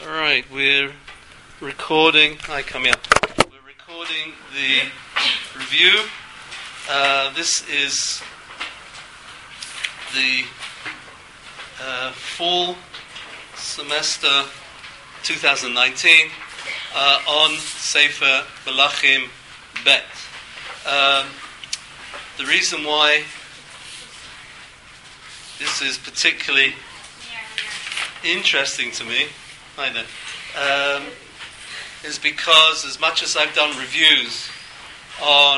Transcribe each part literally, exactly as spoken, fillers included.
Alright, we're recording. Hi, come here. We're recording the review. Uh, this is the uh, fall semester twenty nineteen uh, on Sefer Melachim Bet. Um, the reason why this is particularly interesting to me, I know, um, is because as much as I've done reviews on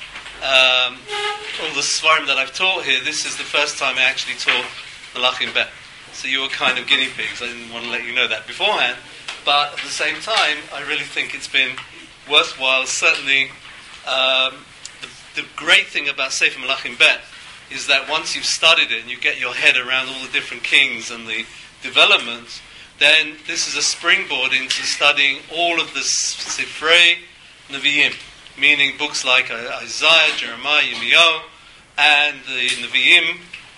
um, all the Svarim that I've taught here, this is the first time I actually taught Melachim Bet. So you were kind of guinea pigs. I didn't want to let you know that beforehand. But at the same time, I really think it's been worthwhile. Certainly, um, the, the great thing about Sefer Melachim Bet is that once you've studied it and you get your head around all the different kings and the developments, then this is a springboard into studying all of the Sifrei Nevi'im, meaning books like Isaiah, Jeremiah, Yirmiyahu, and the Nevi'im.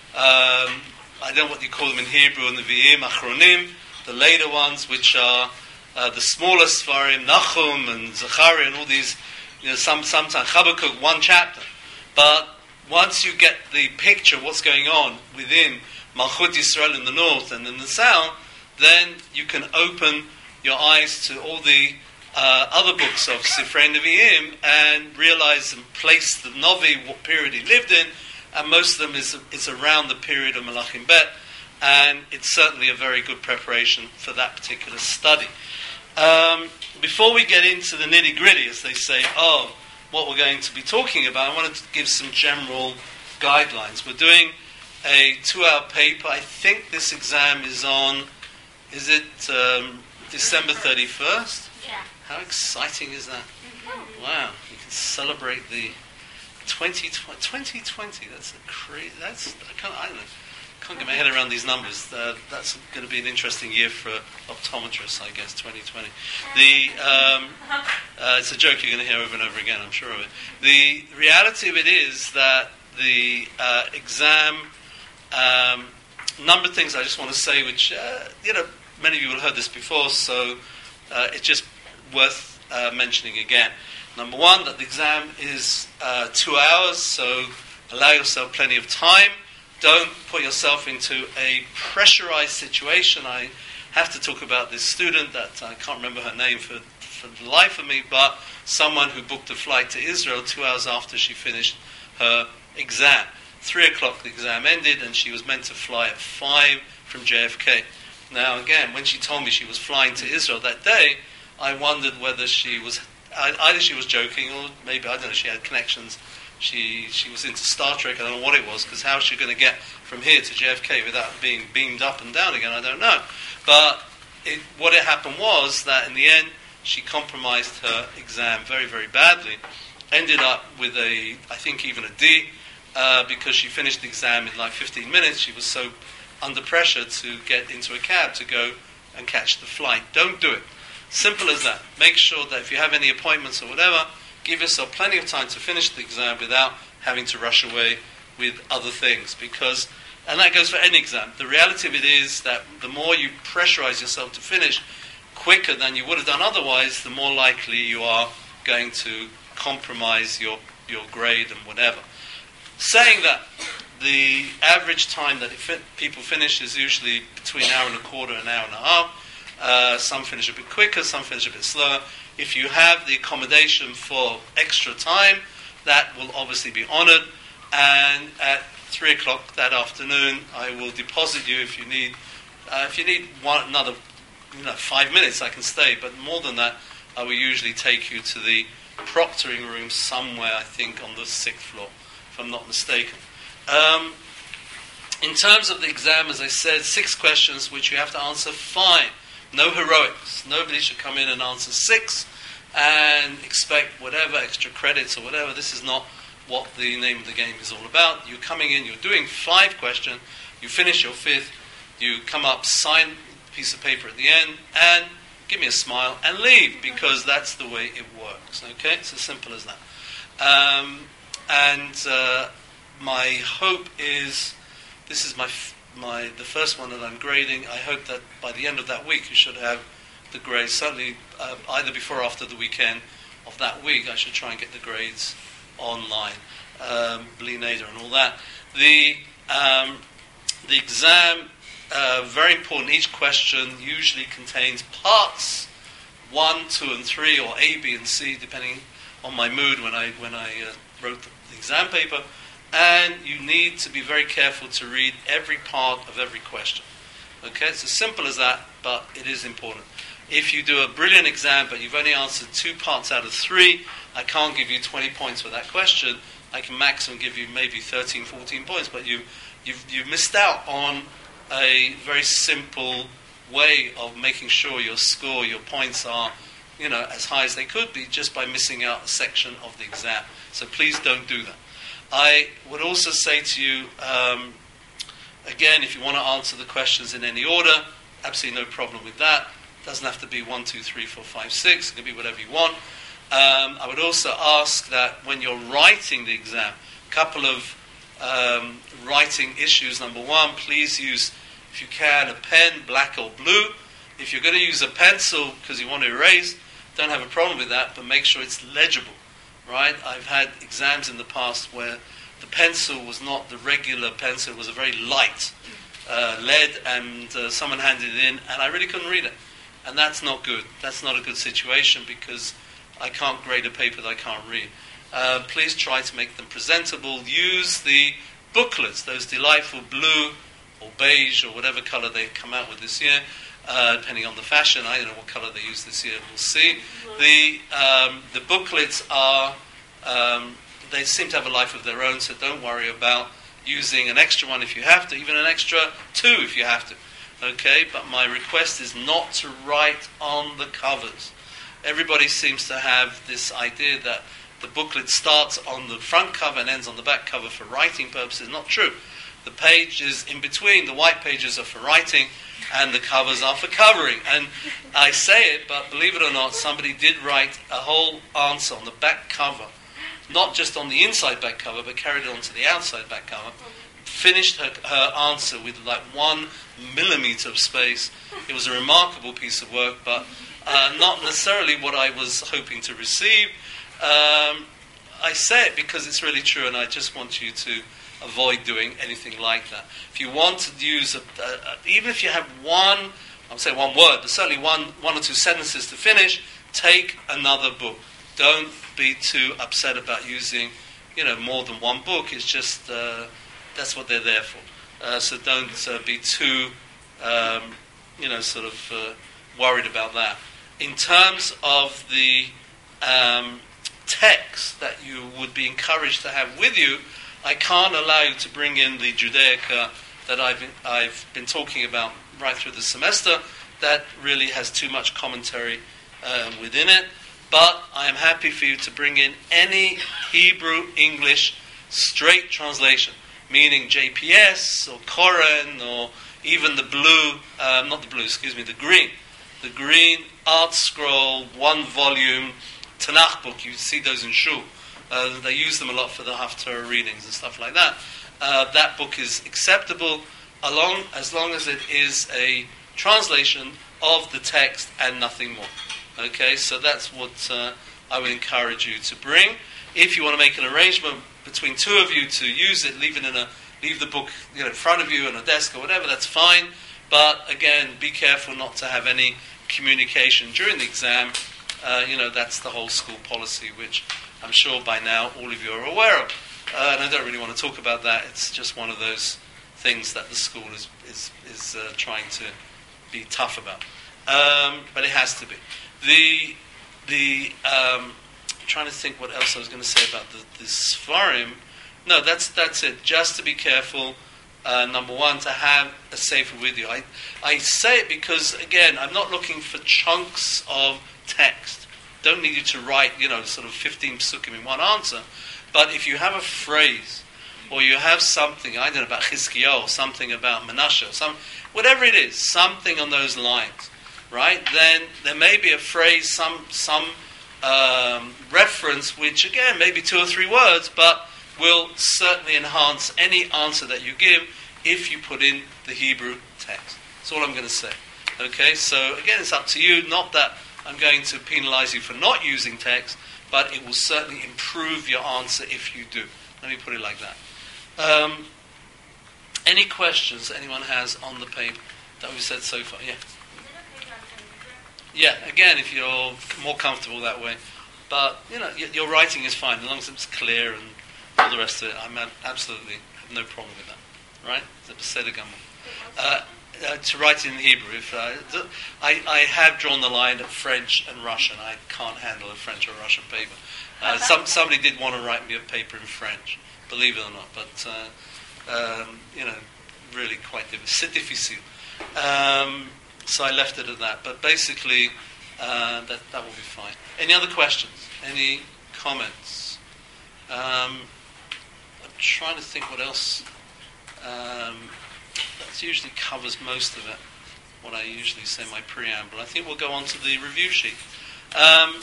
Um, I don't know what you call them in Hebrew, Nevi'im, Achronim, the later ones, which are uh, the smaller Sfarim, Nachum and Zechariah, and all these. You know, some sometimes Habakkuk, one chapter. But once you get the picture of what's going on within Malchut Yisrael in the north and in the south, then you can open your eyes to all the uh, other books of Sifrei Nevi'im and realize and place the Novi, what period he lived in, and most of them is, is around the period of Melachim Bet, and it's certainly a very good preparation for that particular study. Um, before we get into the nitty-gritty, as they say, of what we're going to be talking about, I wanted to give some general guidelines. We're doing a two-hour paper. I think this exam is on, is it um, December thirty-first? Yeah. How exciting is that? Mm-hmm. Wow, you can celebrate the twenty twenty. That's a crazy, that's, I can't, I don't know, can't get my head around these numbers. Uh, that's going to be an interesting year for optometrists, I guess, twenty twenty. The, um, uh, it's a joke you're going to hear over and over again, I'm sure of it. The reality of it is that the uh, exam, um, number of things I just want to say, which, uh, you know, many of you will have heard this before, so uh, it's just worth uh, mentioning again. Number one, that the exam is uh, two hours, so allow yourself plenty of time. Don't put yourself into a pressurized situation. I have to talk about this student that I can't remember her name for, for the life of me, but someone who booked a flight to Israel two hours after she finished her exam. Three o'clock the exam ended, and she was meant to fly at five from J F K. Now, again, when she told me she was flying to Israel that day, I wondered whether she was either she was joking or maybe, I don't know, she had connections. She she was into Star Trek. I don't know what it was, because how is she going to get from here to J F K without being beamed up and down again? I don't know. But it, what had happened was that in the end, she compromised her exam very, very badly. Ended up with a, I think even a D, uh, because she finished the exam in like fifteen minutes. She was so under pressure to get into a cab to go and catch the flight. Don't do it. Simple as that. Make sure that if you have any appointments or whatever, give yourself plenty of time to finish the exam without having to rush away with other things. Because, and that goes for any exam, the reality of it is that the more you pressurize yourself to finish quicker than you would have done otherwise, the more likely you are going to compromise your, your grade and whatever. Saying that, the average time that it fi- people finish is usually between an hour and a quarter and an hour and a half. Uh, some finish a bit quicker, some finish a bit slower. If you have the accommodation for extra time, that will obviously be honoured. And at three o'clock that afternoon, I will deposit you if you need. Uh, if you need one another, you know, five minutes, I can stay. But more than that, I will usually take you to the proctoring room somewhere, I think, on the sixth floor, if I'm not mistaken. Um, in terms of the exam, as I said, six questions which you have to answer five. No heroics. Nobody should come in and answer six and expect whatever extra credits or whatever. This is not what the name of the game is all about. You're coming in, you're doing five questions, you finish your fifth, you come up, sign a piece of paper at the end, and give me a smile and leave, because that's the way it works. Okay? It's as simple as that. Um, and uh, my hope is, this is my f- my the first one that I'm grading. I hope that by the end of that week you should have the grades, certainly uh, either before or after the weekend of that week. I should try and get the grades online, um, Bli Neder and all that. The um, the exam, uh, very important. Each question usually contains parts one, two, and three, or A, B, and C, depending on my mood when I when I uh, wrote the, the exam paper. And you need to be very careful to read every part of every question. Okay, it's as simple as that, but it is important. If you do a brilliant exam, but you've only answered two parts out of three, I can't give you twenty points for that question. I can maximum give you maybe thirteen, fourteen points, but you, you've, you've missed out on a very simple way of making sure your score, your points are, you know, as high as they could be just by missing out a section of the exam. So please don't do that. I would also say to you, um, again, if you want to answer the questions in any order, absolutely no problem with that. It doesn't have to be one, two, three, four, five, six. It can be whatever you want. Um, I would also ask that when you're writing the exam, a couple of um, writing issues. Number one, please use, if you can, a pen, black or blue. If you're going to use a pencil because you want to erase, don't have a problem with that, but make sure it's legible, right? I've had exams in the past where the pencil was not the regular pencil, it was a very light uh, lead, and uh, someone handed it in, and I really couldn't read it. And that's not good. That's not a good situation because I can't grade a paper that I can't read. Uh, please try to make them presentable. Use the booklets, those delightful blue or beige or whatever color they come out with this year, uh, depending on the fashion. I don't know what color they use this year. We'll see. The um, the booklets are, um, they seem to have a life of their own, so don't worry about using an extra one if you have to, even an extra two if you have to. Okay, but my request is not to write on the covers. Everybody seems to have this idea that the booklet starts on the front cover and ends on the back cover for writing purposes. Not true. The pages in between, the white pages are for writing, and the covers are for covering. And I say it, but believe it or not, somebody did write a whole answer on the back cover, not just on the inside back cover, but carried it onto the outside back cover. Finished her, her answer with like one millimeter of space. It was a remarkable piece of work, but uh, not necessarily what I was hoping to receive. Um, I say it because it's really true, and I just want you to avoid doing anything like that. If you want to use, a, a, a, even if you have one, I'll say one word, but certainly one, one or two sentences to finish, take another book. Don't be too upset about using, you know, more than one book. It's just, uh, that's what they're there for. Uh, so don't uh, be too, um, you know, sort of uh, worried about that. In terms of the um, text that you would be encouraged to have with you, I can't allow you to bring in the Judaica that I've been, I've been talking about right through the semester. That really has too much commentary um, within it. But I am happy for you to bring in any Hebrew, English, straight translation, meaning J P S or Koren or even the blue, um, not the blue, excuse me, the green. The green Art Scroll, one volume Tanakh book. You see those in Shul. Uh, they use them a lot for the Haftarah readings and stuff like that. Uh, that book is acceptable along, as long as it is a translation of the text and nothing more. Okay, so that's what uh, I would encourage you to bring. If you want to make an arrangement between two of you to use it, leave it in a, leave the book, you know, in front of you on a desk or whatever, that's fine. But again, be careful not to have any communication during the exam. Uh, you know, that's the whole school policy, which I'm sure by now all of you are aware of. Uh, and I don't really want to talk about that. It's just one of those things that the school is is, is uh, trying to be tough about. Um, but it has to be. The the um, I'm trying to think what else I was going to say about the, the Sfarim. No, that's that's it. Just to be careful. Uh, number one, to have a sefer with you. I I say it because again, I'm not looking for chunks of text. Don't need you to write, you know, sort of fifteen psukim in one answer. But if you have a phrase, or you have something, I don't know, about Chizkiyahu, or something about Menashe, or some, whatever it is, something on those lines, right? Then there may be a phrase, some some um, reference, which again, maybe two or three words, but will certainly enhance any answer that you give if you put in the Hebrew text. That's all I'm going to say. Okay, so again, it's up to you. Not that I'm going to penalize you for not using text, but it will certainly improve your answer if you do. Let me put it like that. Um, any questions anyone has on the paper that we've said so far? Yeah. Yeah, again, if you're more comfortable that way. But, you know, y- your writing is fine, as long as it's clear and all the rest of it. I'm ab- absolutely have no problem with that. Right? Uh, uh, to write in Hebrew. If uh, th- I, I have drawn the line at French and Russian. I can't handle a French or Russian paper. Uh, some Somebody did want to write me a paper in French, believe it or not. But, uh, um, you know, really quite difficult. C'est difficile. Um, so I left it at that. But basically, uh, that, that will be fine. Any other questions? Any comments? Um, I'm trying to think what else. Um, that usually covers most of it, what I usually say in my preamble. I think we'll go on to the review sheet. Um,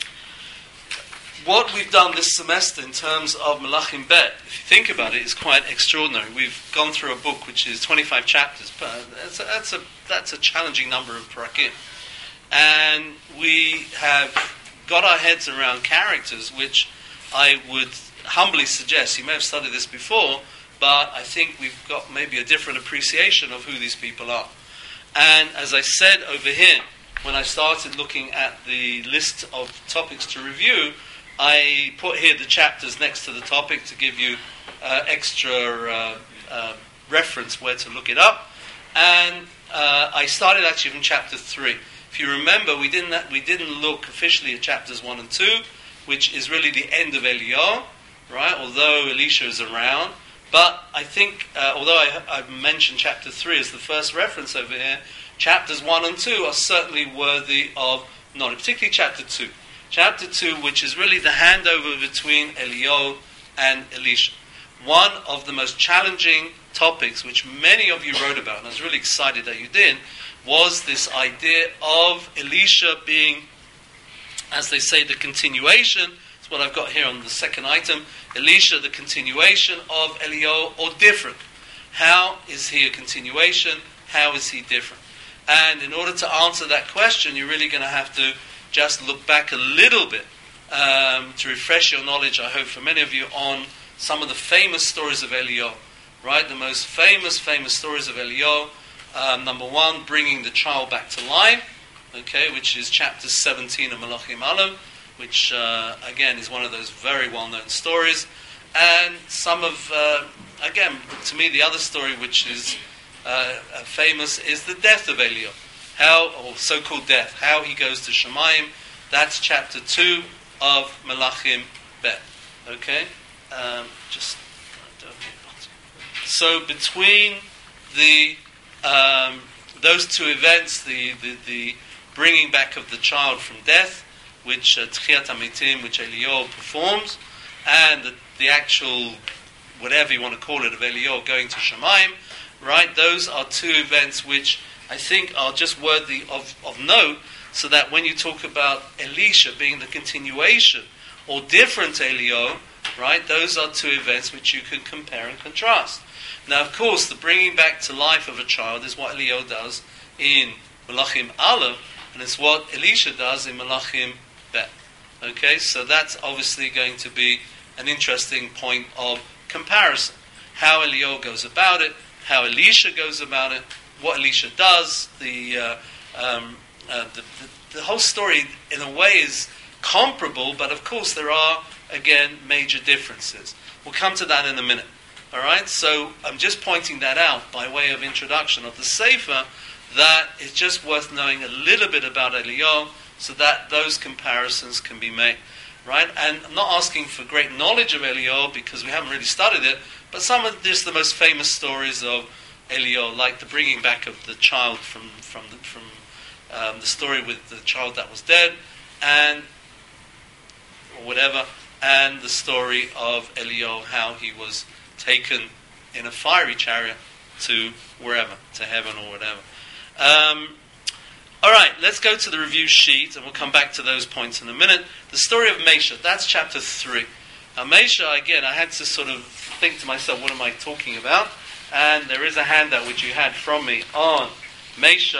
what we've done this semester in terms of Melachim Bet, if you think about it, is quite extraordinary. We've gone through a book which is twenty-five chapters, but that's a, that's a, that's a challenging number of parakim. And we have got our heads around characters which I would humbly suggest, you may have studied this before, but I think we've got maybe a different appreciation of who these people are. And as I said over here, when I started looking at the list of topics to review, I put here the chapters next to the topic to give you uh, extra uh, uh, reference where to look it up. And uh, I started actually from chapter three. If you remember, we didn't we didn't look officially at chapters one and two, which is really the end of Eliyahu, right? Although Elisha is around. But I think, uh, although I, I've mentioned chapter three as the first reference over here, chapters one and two are certainly worthy of knowledge, particularly chapter two. Chapter two, which is really the handover between Eliyahu and Elisha. One of the most challenging topics, which many of you wrote about, and I was really excited that you did, was this idea of Elisha being, as they say, the continuation. It's what I've got here on the second item. Elisha, the continuation of Eliyahu, or different. How is he a continuation? How is he different? And in order to answer that question, you're really going to have to just look back a little bit um, to refresh your knowledge, I hope, for many of you, on some of the famous stories of Eliyahu. Right? The most famous, famous stories of Eliyahu. Um, number one, bringing the child back to life, okay, which is chapter seventeen of Melachim Aleph, which, uh, again, is one of those very well-known stories. And some of, uh, again, to me, the other story which is uh, famous is the death of Eliyahu. How, or so-called death, how he goes to Shemayim. That's chapter two of Melachim Bet. Okay? Um, just, so between the um, those two events, the, the, the bringing back of the child from death, which uh, Tchiyat HaMetim, which Eliyahu performs, and the, the actual, whatever you want to call it, of Eliyahu going to Shemayim, right? Those are two events which I think are just worthy of, of note, so that when you talk about Elisha being the continuation or different Eliyahu, right? Those are two events which you can compare and contrast. Now, of course, the bringing back to life of a child is what Eliyahu does in Melachim Aleph, and it's what Elisha does in Melachim Bet. Okay, so that's obviously going to be an interesting point of comparison. How Eliyahu goes about it, how Elisha goes about it, what Elisha does. The, uh, um, uh, the, the the whole story, in a way, is comparable, but of course there are, again, major differences. We'll come to that in a minute. All right, so I'm just pointing that out by way of introduction of the Sefer, that it's just worth knowing a little bit about Eliyahu, so that those comparisons can be made, right? And I'm not asking for great knowledge of Eliyahu, because we haven't really studied it, but some of just the most famous stories of Eliyahu, like the bringing back of the child from from the, from um, the story with the child that was dead, and or whatever, and the story of Eliyahu, how he was taken in a fiery chariot to wherever, to heaven or whatever. Um, all right, let's go to the review sheet, and we'll come back to those points in a minute. The story of Mesha, that's chapter three. Now, Mesha, again, I had to sort of think to myself, what am I talking about? And there is a handout which you had from me on Mesha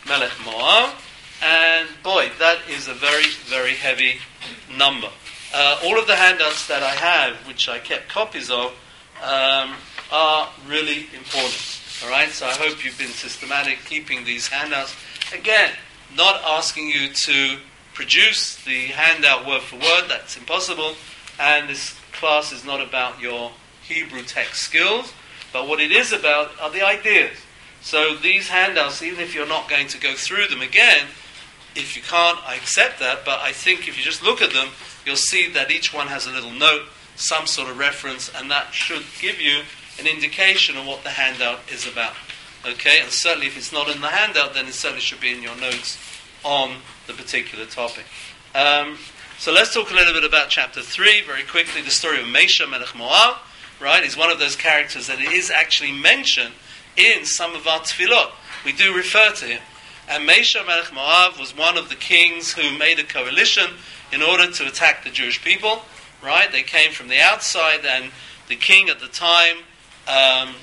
Melech Moab. And boy, that is a very, very heavy number. Uh, all of the handouts that I have, which I kept copies of, um, are really important. All right, so I hope you've been systematic keeping these handouts. Again, not asking you to produce the handout word for word, that's impossible. And this class is not about your Hebrew text skills, but what it is about are the ideas. So these handouts, even if you're not going to go through them again, if you can't, I accept that, but I think if you just look at them, you'll see that each one has a little note, some sort of reference, and that should give you an indication of what the handout is about. Okay, and certainly if it's not in the handout, then it certainly should be in your notes on the particular topic. Um, so let's talk a little bit about chapter three, very quickly. The story of Mesha Melech Moab, right, is one of those characters that is actually mentioned in some of our tefillot. We do refer to him. And Mesha Melech Moab was one of the kings who made a coalition in order to attack the Jewish people, right? They came from the outside, and the king at the time, um,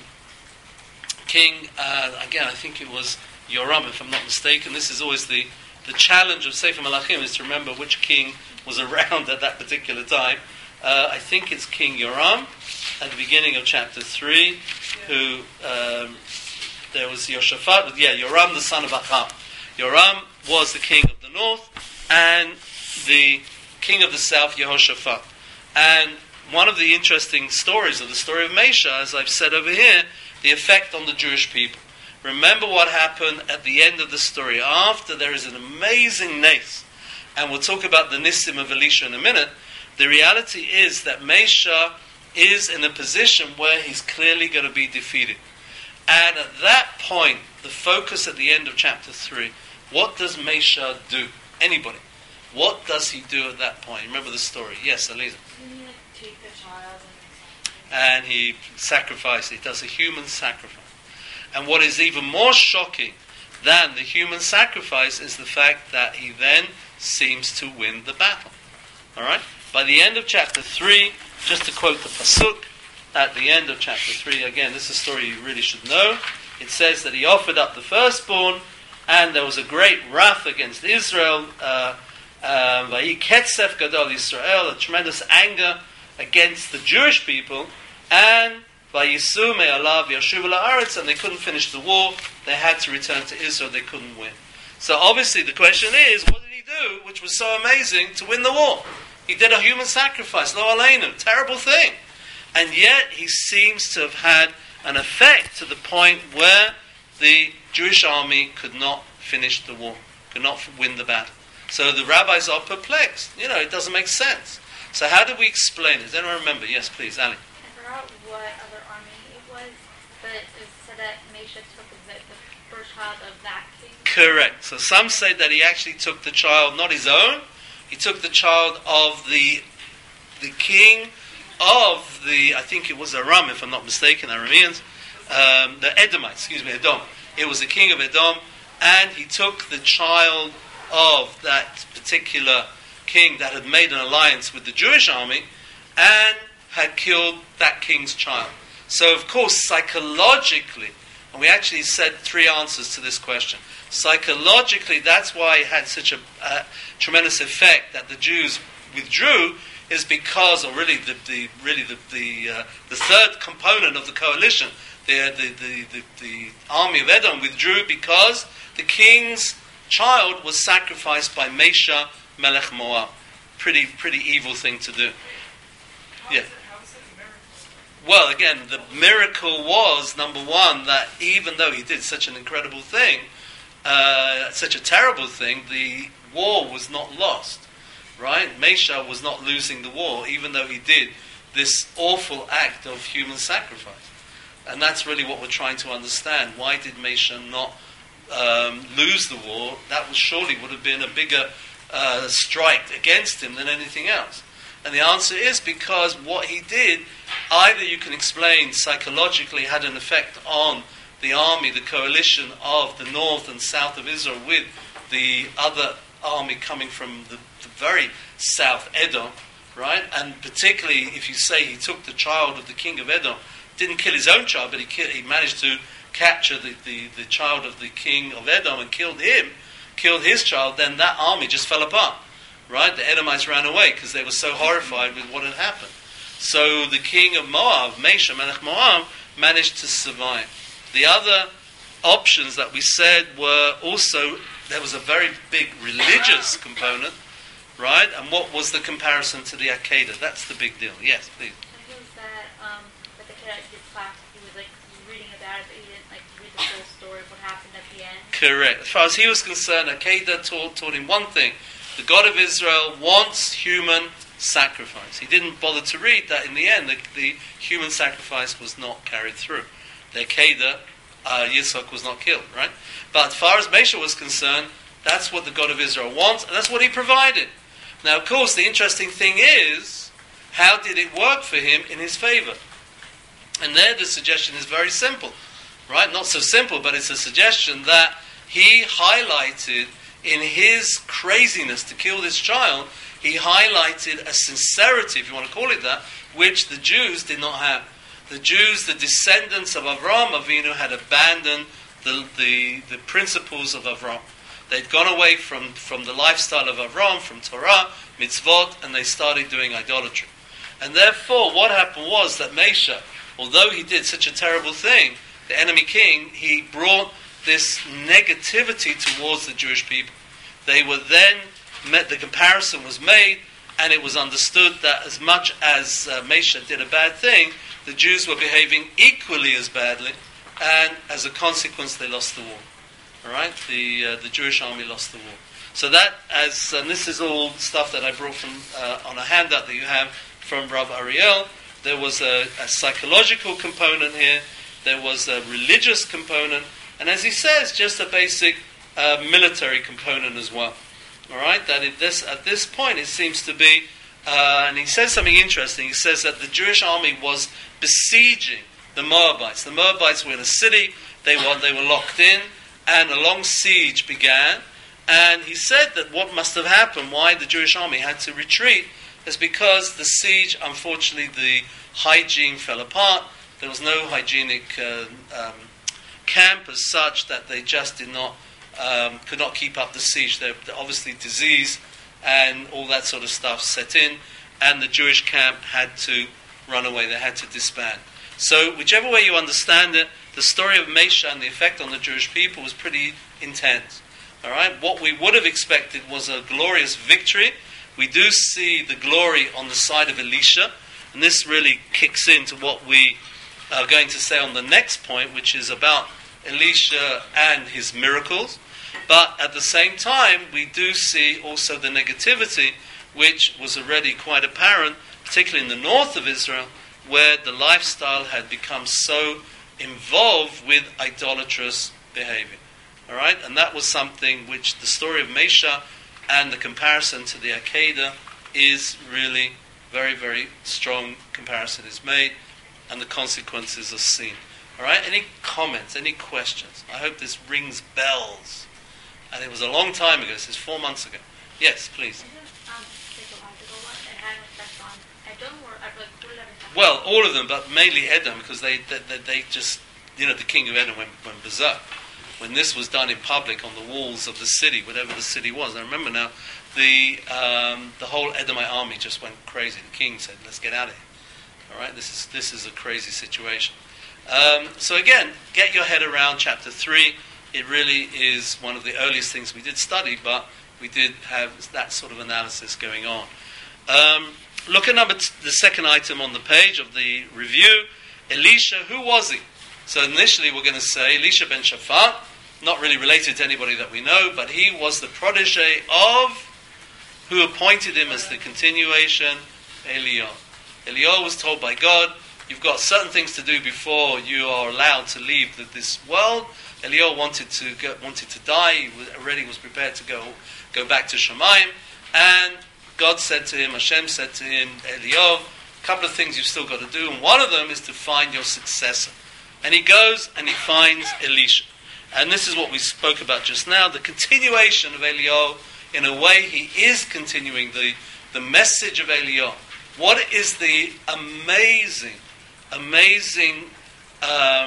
King, uh, again, I think it was Yoram, if I'm not mistaken. This is always the, the challenge of Sefer Malachim, is to remember which king was around at that particular time. Uh, I think it's King Yoram, at the beginning of chapter three, who, um, there was Yoshaphat, yeah, Yoram the son of Achab. Yoram was the king of the north, and the king of the south, Yehoshaphat. And one of the interesting stories of the story of Mesha, as I've said over here, the effect on the Jewish people. Remember what happened at the end of the story. After there is an amazing nes, and we'll talk about the nisim of Elisha in a minute, the reality is that Mesha is in a position where he's clearly going to be defeated. And at that point, the focus at the end of chapter three, what does Mesha do? Anybody? What does he do at that point? Remember the story. Yes, Aliza. Take the child and he sacrifices. He does a human sacrifice. And what is even more shocking than the human sacrifice is the fact that he then seems to win the battle. All right? By the end of chapter three, just to quote the pasuk, at the end of chapter three, again, this is a story you really should know. It says that he offered up the firstborn, and there was a great wrath against Israel. Vayi ketzef gadol Yisrael, a tremendous anger against the Jewish people, and vayisu me'alav yashuv la'aretz, and they couldn't finish the war. They had to return to Israel. They couldn't win. So obviously the question is, what did he do, which was so amazing, to win the war? He did a human sacrifice, lo aleinu, terrible thing. And yet he seems to have had an effect to the point where the Jewish army could not finish the war, could not win the battle. So the rabbis are perplexed. You know, it doesn't make sense. So how do we explain it? Does anyone remember? Yes, please, Ali. I forgot what other army it was, but it said that Mesha took the, the first child of that king. Correct. So some say that he actually took the child, not his own, he took the child of the the king of the, I think it was Aram, if I'm not mistaken, Arameans, um, the Edomites, excuse me, Edom. It was the king of Edom, and he took the child of that particular king that had made an alliance with the Jewish army and had killed that king's child. So, of course, psychologically, and we actually said three answers to this question. Psychologically, that's why it had such a uh, tremendous effect that the Jews withdrew, is because, or really the, the really the the, uh, the third component of the coalition, the the, the the the army of Edom withdrew because the king's child was sacrificed by Mesha Melech Moab. Pretty pretty evil thing to do. How Yeah. is it, how is it a miracle? Well, again, the miracle was, number one, that even though he did such an incredible thing, uh, such a terrible thing, the war was not lost. Right? Mesha was not losing the war, even though he did this awful act of human sacrifice. And that's really what we're trying to understand. Why did Mesha not um, lose the war? That was surely would have been a bigger uh, strike against him than anything else. And the answer is because what he did, either you can explain psychologically had an effect on the army, the coalition of the north and south of Israel with the other army coming from the, the very south, Edom, right? And particularly if you say he took the child of the king of Edom, didn't kill his own child, but he, kill, he managed to captured the, the, the child of the king of Edom and killed him, killed his child, then that army just fell apart. Right? The Edomites ran away because they were so horrified with what had happened. So the king of Moab, Mesha, Melech Moab, managed to survive. The other options that we said were also, there was a very big religious component, right? And what was the comparison to the Akedah? That's the big deal. Yes, please. He was that, um, that the kid at his class, he was like reading about it, but he didn't like read the full story of what happened at the end. Correct. As far as he was concerned, Akedah taught, taught him one thing. The God of Israel wants human sacrifice. He didn't bother to read that in the end. The, the human sacrifice was not carried through. The Akedah, uh, Yitzchak was not killed, right? But as far as Mesha was concerned, that's what the God of Israel wants, and that's what he provided. Now, of course, the interesting thing is, how did it work for him in his favor? And there the suggestion is very simple, right? Not so simple, but it's a suggestion that he highlighted in his craziness to kill this child, he highlighted a sincerity, if you want to call it that, which the Jews did not have. The Jews, the descendants of Avraham Avinu, had abandoned the, the, the principles of Avraham. They'd gone away from, from the lifestyle of Avraham, from Torah, mitzvot, and they started doing idolatry. And therefore, what happened was that Mesha, although he did such a terrible thing, the enemy king, he brought this negativity towards the Jewish people. They were then met, the comparison was made, and it was understood that as much as uh, Mesha did a bad thing, the Jews were behaving equally as badly, and as a consequence they lost the war. All right, the uh, the Jewish army lost the war. So that, as and this is all stuff that I brought from uh, on a handout that you have from Rav Ariel. There was a, a psychological component here. There was a religious component. And as he says, just a basic uh, military component as well. All right, that at this at this point it seems to be, uh, and he says something interesting. He says that the Jewish army was besieging the Moabites. The Moabites were in a city. They were they were locked in, and a long siege began. And he said that what must have happened, why the Jewish army had to retreat, is because the siege, unfortunately, the hygiene fell apart. There was no hygienic uh, um, camp as such, that they just did not um, could not keep up the siege. There, obviously, disease and all that sort of stuff set in, and the Jewish camp had to run away. They had to disband. So, whichever way you understand it, the story of Mesha and the effect on the Jewish people was pretty intense. All right, what we would have expected was a glorious victory. We do see the glory on the side of Elisha, and this really kicks into what we are going to say on the next point, which is about Elisha and his miracles. But at the same time, we do see also the negativity, which was already quite apparent, particularly in the north of Israel, where the lifestyle had become so involved with idolatrous behavior. All right, and that was something which the story of Mesha and the comparison to the Akedah is really very, very strong comparison is made, and the consequences are seen. All right, any comments, any questions? I hope this rings bells. And it was a long time ago, this is four months ago. Yes, please. Um, psychological one that had an effect on Edom or uh, well, all of them, but mainly Edom, because they, they, they, they just, you know, the king of Edom went, went berserk. When this was done in public on the walls of the city, whatever the city was. I remember now, the um, the whole Edomite army just went crazy. The king said, "Let's get out of here." All right, this is this is a crazy situation. Um, so again, get your head around chapter three. It really is one of the earliest things we did study, but we did have that sort of analysis going on. Um, look at number t- the second item on the page of the review. Elisha, who was he? So initially we're going to say Elisha ben Shaphat, not really related to anybody that we know, but he was the protege of who appointed him as the continuation, Eliyahu. Eliyahu was told by God, you've got certain things to do before you are allowed to leave the, this world. Eliyahu wanted to go, wanted to die. He was, already was prepared to go go back to Shamayim, and God said to him, Hashem said to him, Eliyahu, a couple of things you've still got to do, and one of them is to find your successor. And he goes and he finds Elisha. And this is what we spoke about just now, the continuation of Eliyahu. In a way, he is continuing the, the message of Eliyahu. What is the amazing, amazing um,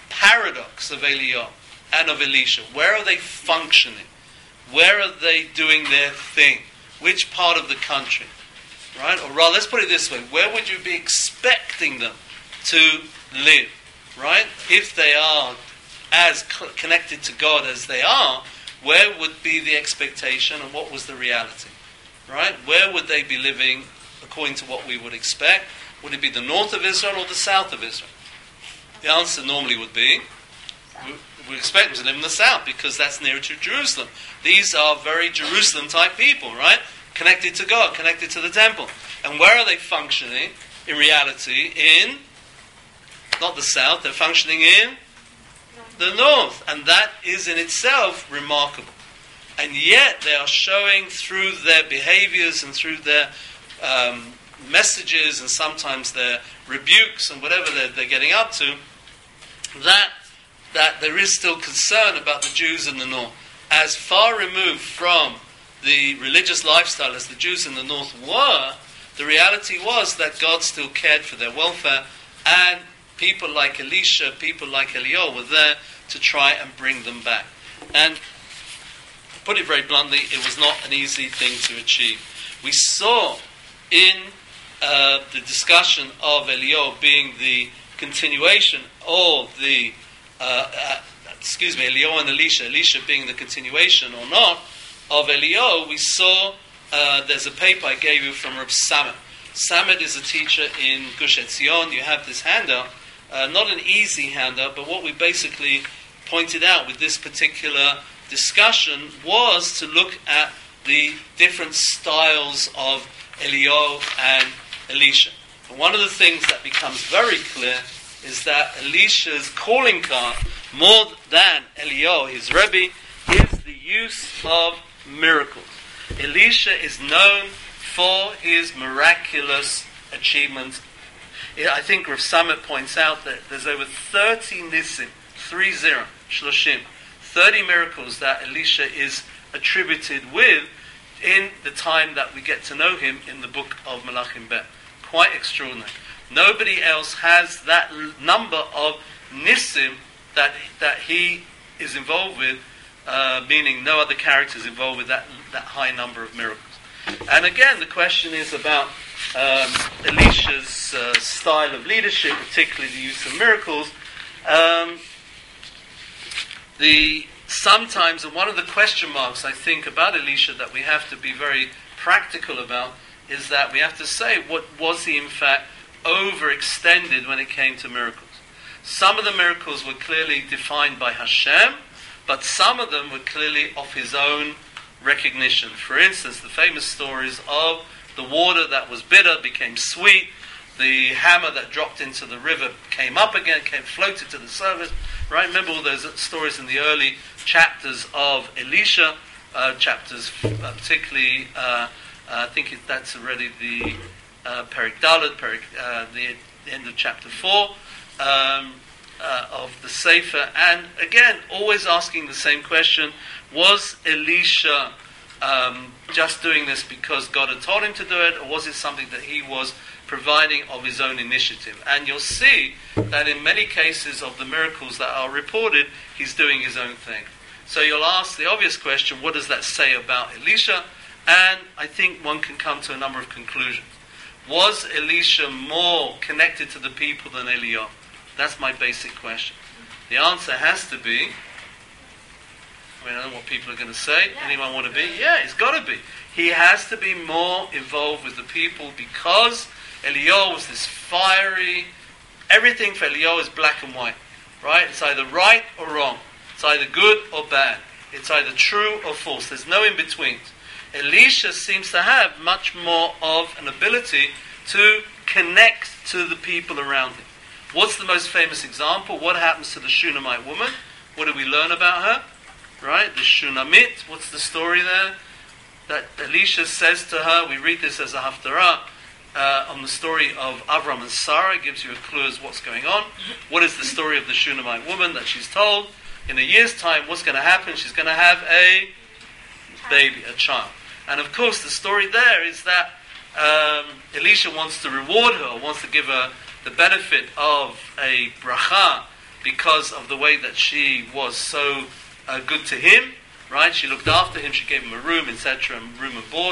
paradox of Eliyahu and of Elisha. Where are they functioning? Where are they doing their thing? Which part of the country? Right? Or rather, let's put it this way. Where would you be expecting them to live? Right? If they are as co- connected to God as they are, where would be the expectation and what was the reality? Right? Where would they be living according to what we would expect? Would it be the north of Israel or the south of Israel? The answer normally would be, we, we expect them to live in the south because that's nearer to Jerusalem. These are very Jerusalem type people, right? Connected to God, connected to the temple. And where are they functioning in reality? In, not the south, they're functioning in the north. And that is in itself remarkable. And yet they are showing through their behaviors and through their um, messages and sometimes their rebukes and whatever they're, they're getting up to, that that there is still concern about the Jews in the north. As far removed from the religious lifestyle as the Jews in the north were, the reality was that God still cared for their welfare, and people like Elisha, people like Eliyahu were there to try and bring them back. And to put it very bluntly, it was not an easy thing to achieve. We saw in uh, the discussion of Eliyahu being the continuation of the uh, uh, excuse me, Eliyahu and Elisha, Elisha being the continuation or not of Eliyahu, we saw uh, there's a paper I gave you from Reb Samet. Samet is a teacher in Gush Etzion. You have this handout, uh, not an easy handout, but what we basically pointed out with this particular discussion was to look at the different styles of Eliyahu and Elisha. And one of the things that becomes very clear is that Elisha's calling card, more than Eliyahu, his Rebbe, is the use of miracles. Elisha is known for his miraculous achievements. I think Rav Samet points out that there's over thirty nisim, three zero, shloshim, thirty miracles that Elisha is attributed with in the time that we get to know him in the book of Malachim Bet. Quite extraordinary. Nobody else has that l- number of nisim that that he is involved with, uh, meaning no other characters involved with that that high number of miracles. And again, the question is about um, Elisha's uh, style of leadership, particularly the use of miracles. Um, the sometimes, and one of the question marks I think about Elisha that we have to be very practical about is that we have to say, what was he in fact overextended when it came to miracles? Some of the miracles were clearly defined by Hashem, but some of them were clearly of his own recognition. For instance, the famous stories of the water that was bitter became sweet, the hammer that dropped into the river came up again, came floated to the surface. Right? Remember all those stories in the early chapters of Elisha, uh, chapters uh, particularly, uh, uh, I think it, that's already the uh, Perik Dalet, Perik, uh, the, the end of chapter four um, uh, of the Sefer. And again, always asking the same question, was Elisha um, just doing this because God had told him to do it, or was it something that he was providing of his own initiative? And you'll see that in many cases of the miracles that are reported, he's doing his own thing. So you'll ask the obvious question, what does that say about Elisha? And I think one can come to a number of conclusions. Was Elisha more connected to the people than Eliyahu? That's my basic question. The answer has to be, I mean, I don't know what people are going to say. Yeah. Anyone want to be? Yeah, it's got to be. He has to be more involved with the people because Eliyahu was this fiery, everything for Eliyahu is black and white, right? It's either right or wrong. It's either good or bad. It's either true or false. There's no in-betweens. Elisha seems to have much more of an ability to connect to the people around him. What's the most famous example? What happens to the Shunammite woman? What do we learn about her? Right? The Shunammite. What's the story there? That Elisha says to her, we read this as a haftarah, uh, on the story of Avram and Sarah. It gives you a clue as what's going on. What is the story of the Shunammite woman that she's told? In a year's time, what's going to happen? She's going to have a baby, a child. And of course, the story there is that um, Elisha wants to reward her, wants to give her the benefit of a bracha because of the way that she was so uh, good to him, right? She looked after him, she gave him a room, et cetera, and room and board.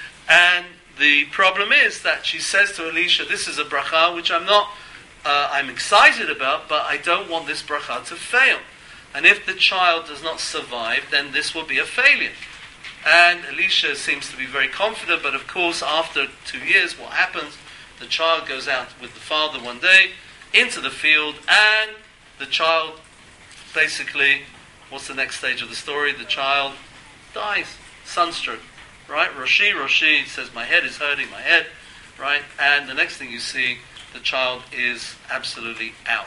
And the problem is that she says to Elisha, this is a bracha which I'm not, uh, I'm excited about, but I don't want this bracha to fail. And if the child does not survive, then this will be a failure. And Elisha seems to be very confident, but of course after two years, what happens? The child goes out with the father one day into the field, and the child basically, what's the next stage of the story? The child dies, sunstroke, right? Roshi, Roshi says, my head is hurting, my head, right? And the next thing you see, the child is absolutely out.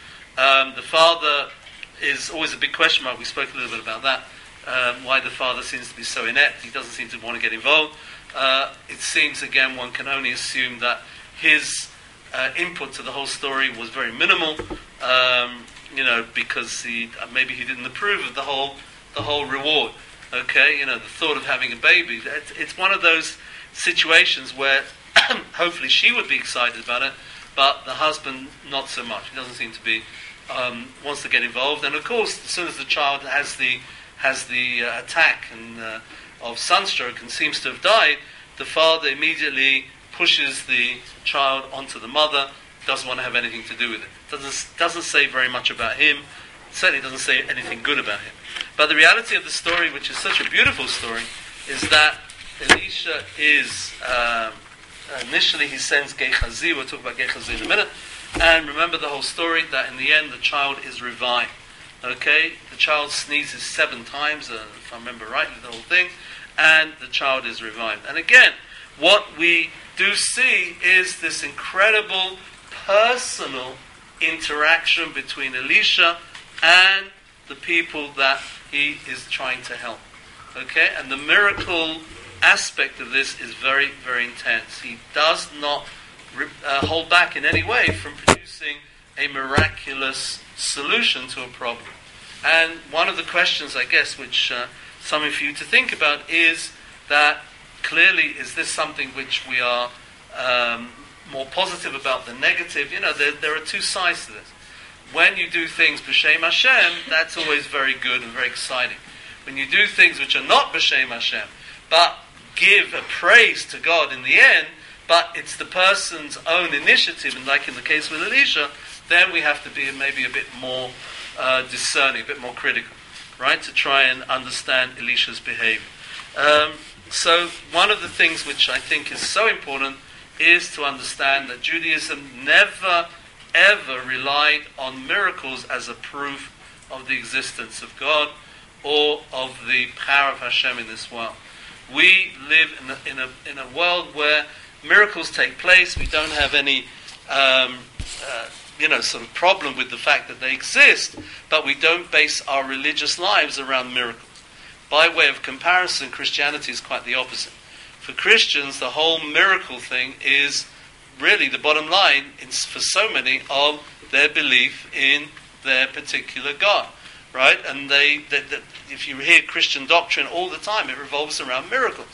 Um, the father is always a big question mark. We spoke a little bit about that. Um, why the father seems to be so inept. He doesn't seem to want to get involved. Uh, it seems, again, one can only assume that his uh, input to the whole story was very minimal. Um, you know, because he uh, maybe he didn't approve of the whole the whole reward. Okay, you know, the thought of having a baby. It's, it's one of those situations where hopefully she would be excited about it, but the husband not so much. He doesn't seem to be um, wants to get involved. And of course, as soon as the child has the has the uh, attack and uh, of sunstroke and seems to have died, the father immediately pushes the child onto the mother. Doesn't want to have anything to do with it. Doesn't doesn't say very much about him. Certainly doesn't say anything good about him. But the reality of the story, which is such a beautiful story, is that Elisha is um, initially he sends Gehazi. We'll talk about Gehazi in a minute. And remember the whole story, that in the end the child is revived. Okay, the child sneezes seven times, uh, if I remember rightly, the whole thing, and the child is revived. And again, what we do see is this incredible personal interaction between Elisha and the people that he is trying to help. Okay, and the miracle aspect of this is very, very intense. He does not uh, hold back in any way from producing a miraculous solution to a problem. And one of the questions, I guess, which uh, some of you to think about is that clearly, is this something which we are um, more positive about than negative? You know, there, there are two sides to this. When you do things b'shem Hashem, that's always very good and very exciting. When you do things which are not b'shem Hashem, but give a praise to God in the end, but it's the person's own initiative, and like in the case with Elisha, then we have to be maybe a bit more uh, discerning, a bit more critical, right, to try and understand Elisha's behavior. Um, so one of the things which I think is so important is to understand that Judaism never, ever relied on miracles as a proof of the existence of God or of the power of Hashem in this world. We live in a, in a, in a world where miracles take place. We don't have any um, uh, you know, sort of problem with the fact that they exist, but we don't base our religious lives around miracles. By way of comparison, Christianity is quite the opposite. For Christians, the whole miracle thing is really the bottom line in, for so many of their belief in their particular God, right? And they, they, they, if you hear Christian doctrine all the time, it revolves around miracles.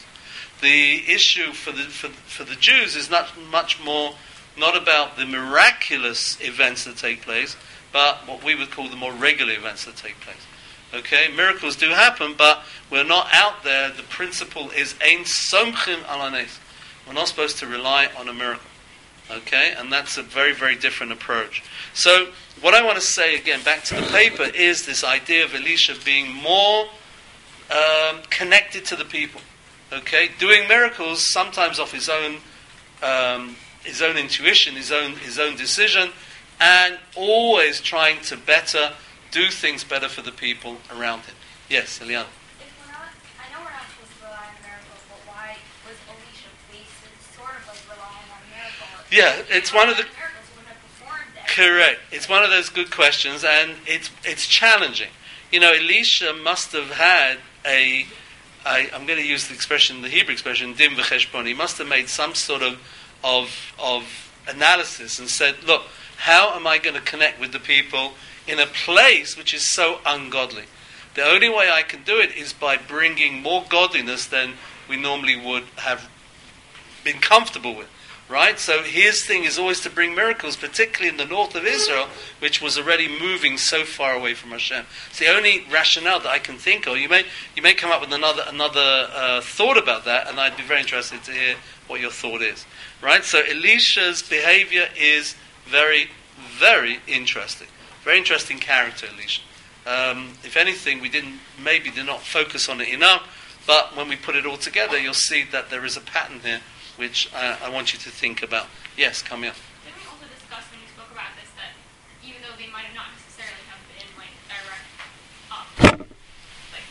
The issue for the for, for the Jews is not much more not about the miraculous events that take place, but what we would call the more regular events that take place. Okay, miracles do happen, but we're not out there. The principle is ein somchim al hanes. We're not supposed to rely on a miracle. Okay, and that's a very, very different approach. So, what I want to say again, back to the paper, is this idea of Elisha being more um, connected to the people. Okay, doing miracles sometimes off his own, um, his own intuition, his own, his own decision, and always trying to better do things better for the people around him. Yes, Eliana. If we're not, I know we're not supposed to rely on miracles, but why was Elisha based sort of like relying on miracles? Yeah, it's one of the miracles wouldn't have performed that. correct. It's one of those good questions, and it's it's challenging. You know, Elisha must have had a. I, I'm going to use the expression, the Hebrew expression, dim v'cheshbon. He must have made some sort of of of analysis and said, look, how am I going to connect with the people in a place which is so ungodly? The only way I can do it is by bringing more godliness than we normally would have been comfortable with, Right? So his thing is always to bring miracles, particularly in the north of Israel, which was already moving so far away from Hashem. It's the only rationale that I can think of. You may you may come up with another another uh, thought about that, and I'd be very interested to hear what your thought is. Right? So Elisha's behavior is very, very interesting. Very interesting character, Elisha. Um, if anything, we didn't maybe did not focus on it enough, but when we put it all together, you'll see that there is a pattern here which uh, I want you to think about. Yes, come here. Didn't we also discuss when you spoke about this that even though they might have not necessarily have been like direct uh, like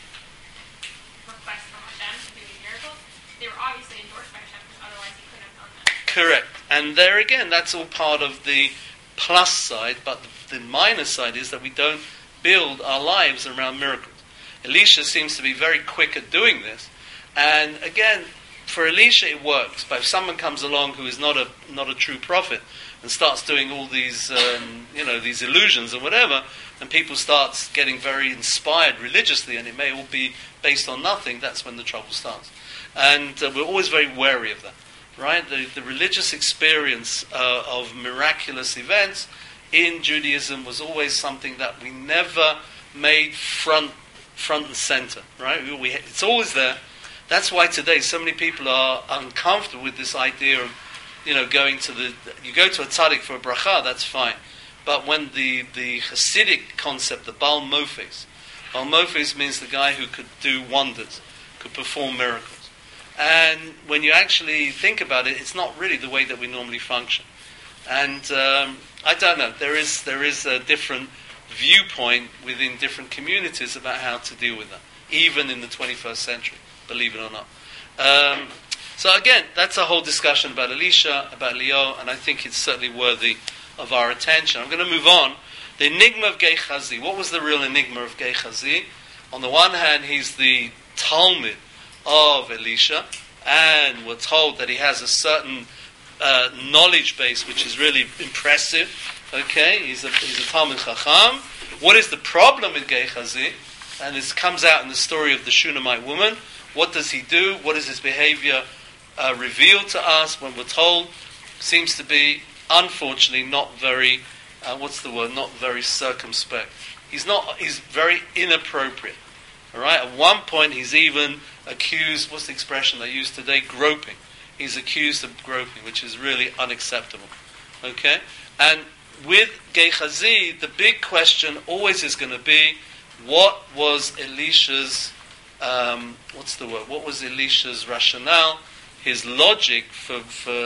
requests from Hashem to do these miracles, they were obviously endorsed by Hashem because otherwise he couldn't have done that. Correct. And there again, that's all part of the plus side, but the, the minus side is that we don't build our lives around miracles. Elisha seems to be very quick at doing this, and again, for Elisha it works, but if someone comes along who is not a not a true prophet and starts doing all these um, you know these illusions and whatever, and people start getting very inspired religiously, and it may all be based on nothing, that's when the trouble starts. And uh, we're always very wary of that, right? The, the religious experience uh, of miraculous events in Judaism was always something that we never made front front and center, right? We, we, it's always there. That's why today so many people are uncomfortable with this idea of, you know, going to the... You go to a tzaddik for a bracha, that's fine. But when the, the Hasidic concept, the Baal Mofes, Baal Mofes means the guy who could do wonders, could perform miracles. And when you actually think about it, it's not really the way that we normally function. And um, I don't know, there is there is a different viewpoint within different communities about how to deal with that, even in the twenty-first century. Believe it or not. Um, so again, that's a whole discussion about Elisha, about Leo, and I think it's certainly worthy of our attention. I'm going to move on. The enigma of Gehazi. What was the real enigma of Gehazi? On the one hand, he's the Talmud of Elisha, and we're told that he has a certain uh, knowledge base which is really impressive. Okay, he's a, he's a Talmud Chacham. What is the problem with Gehazi? And this comes out in the story of the Shunammite woman. What does he do? What is his behavior uh, revealed to us when we're told? Seems to be, unfortunately, not very, uh, what's the word, not very circumspect. He's not, he's very inappropriate. All right? At one point, he's even accused, what's the expression they use today? Groping. He's accused of groping, which is really unacceptable. Okay? And with Gehazi, the big question always is going to be, what was Elisha's Um, what's the word? What was Elisha's rationale, his logic for, for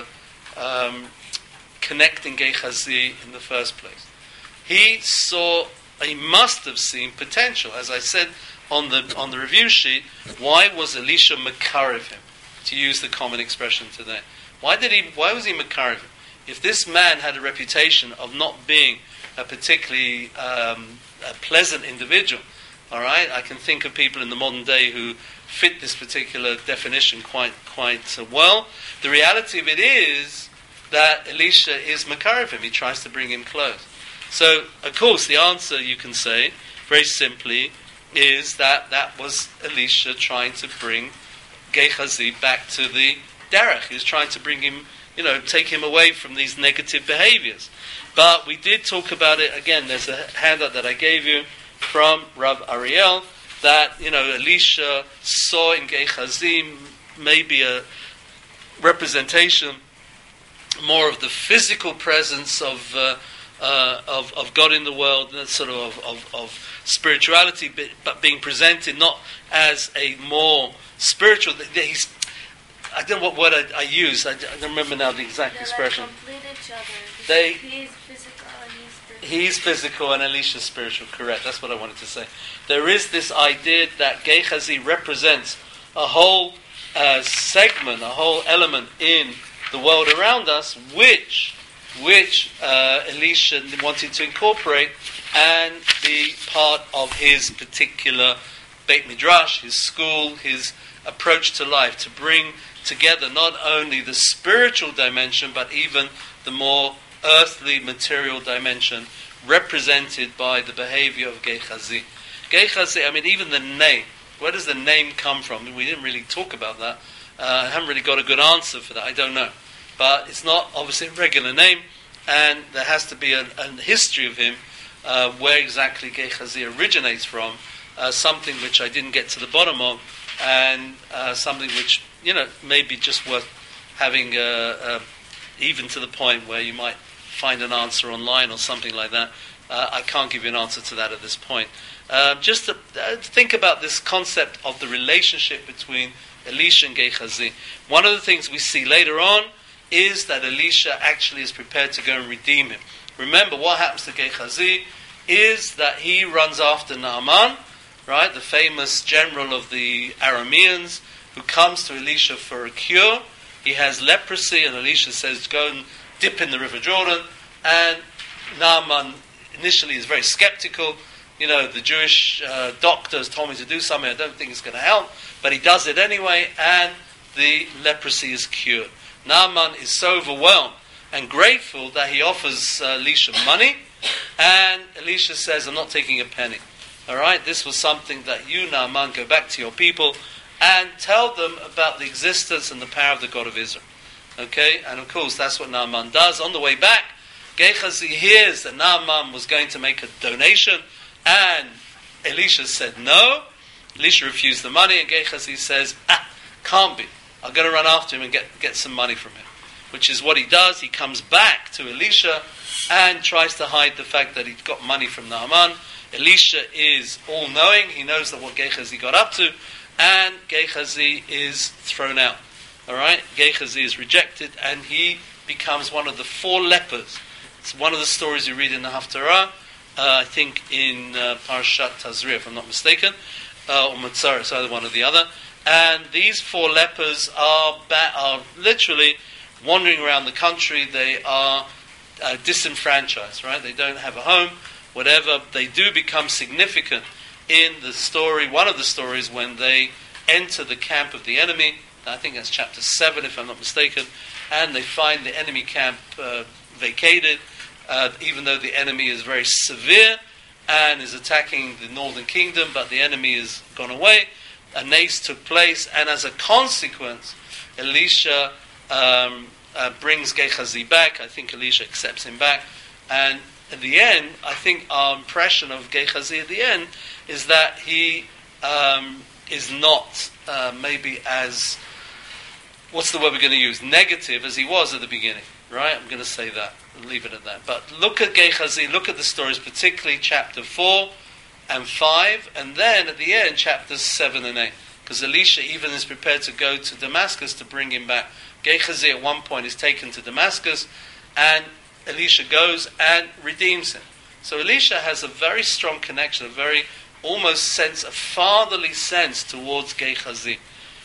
um, connecting Gehazi in the first place? He saw, he must have seen potential. As I said on the on the review sheet, why was Elisha makarev him? To use the common expression today, why did he? Why was he makarev him? If this man had a reputation of not being a particularly um, a pleasant individual. All right, I can think of people in the modern day who fit this particular definition quite quite uh, well. The reality of it is that Elisha is Makarivim. He tries to bring him close. So, of course, the answer you can say, very simply, is that that was Elisha trying to bring Gehazi back to the derech. He was trying to bring him, you know, take him away from these negative behaviors. But we did talk about it, again, there's a handout that I gave you, from Rav Ariel, that, you know, Elisha saw in Gehazi maybe a representation more of the physical presence of uh, uh, of, of God in the world, sort of of, of spirituality, but, but being presented not as a more spiritual. He's, I don't know what word I, I use. I, I don't remember now the exact They're expression. Like complete each other. They. He is physical and he's spiritual. He's physical and Elisha's spiritual, correct. That's what I wanted to say. There is this idea that Gehazi represents a whole uh, segment, a whole element in the world around us, which which uh, Elisha wanted to incorporate and be part of his particular Beit Midrash, his school, his approach to life, to bring together not only the spiritual dimension, but even the more earthly, material dimension represented by the behavior of Gehazi. Gehazi, I mean, even the name. Where does the name come from? We didn't really talk about that. Uh, I haven't really got a good answer for that. I don't know. but it's not obviously a regular name, and there has to be a, a history of him, uh, where exactly Gehazi originates from, uh, something which I didn't get to the bottom of, and uh, something which, you know, may be just worth having, uh, uh, even to the point where you might find an answer online or something like that. Uh, I can't give you an answer to that at this point. Uh, just to uh, think about this concept of the relationship between Elisha and Gehazi. One of the things we see later on is that Elisha actually is prepared to go and redeem him. Remember, what happens to Gehazi is that he runs after Naaman, right, the famous general of the Arameans, who comes to Elisha for a cure. He has leprosy, and Elisha says, go and dip in the River Jordan. And Naaman initially is very skeptical. You know, the Jewish uh, doctors told me to do something, I don't think it's going to help. But he does it anyway, and the leprosy is cured. Naaman is so overwhelmed and grateful that he offers uh, Elisha money, and Elisha says, I'm not taking a penny. All right, this was something that you, Naaman, go back to your people and tell them about the existence and the power of the God of Israel. Okay, and of course that's what Naaman does. On the way back, Gehazi hears that Naaman was going to make a donation, and Elisha said no. Elisha refused the money, and Gehazi says, ah, can't be. I'm going to run after him and get, get some money from him. Which is what he does. He comes back to Elisha and tries to hide the fact that he'd got money from Naaman. Elisha is all-knowing. He knows that what Gehazi got up to, and Gehazi is thrown out. All right? Gehazi is rejected, and he becomes one of the four lepers. It's one of the stories you read in the Haftarah, uh, I think in uh, Parashat Tazria, if I'm not mistaken, uh, or Matzah, it's either one or the other. And these four lepers are ba- are literally wandering around the country. They are uh, disenfranchised, right? They don't have a home, whatever. They do become significant in the story, one of the stories, when they enter the camp of the enemy. I think that's chapter seven, if I'm not mistaken. And they find the enemy camp uh, vacated, uh, even though the enemy is very severe and is attacking the northern kingdom, but the enemy has gone away. A nace took place, and as a consequence, Elisha um, uh, brings Gehazi back. I think Elisha accepts him back. And at the end, I think our impression of Gehazi at the end is that he um, is not uh, maybe as, what's the word we're going to use, negative as he was at the beginning. Right? I'm going to say that and leave it at that. But look at Gehazi, look at the stories, particularly chapter four and five, and then at the end, chapters seven and eight. Because Elisha even is prepared to go to Damascus to bring him back. Gehazi at one point is taken to Damascus, and Elisha goes and redeems him. So Elisha has a very strong connection, a very almost sense, a fatherly sense towards Gehazi.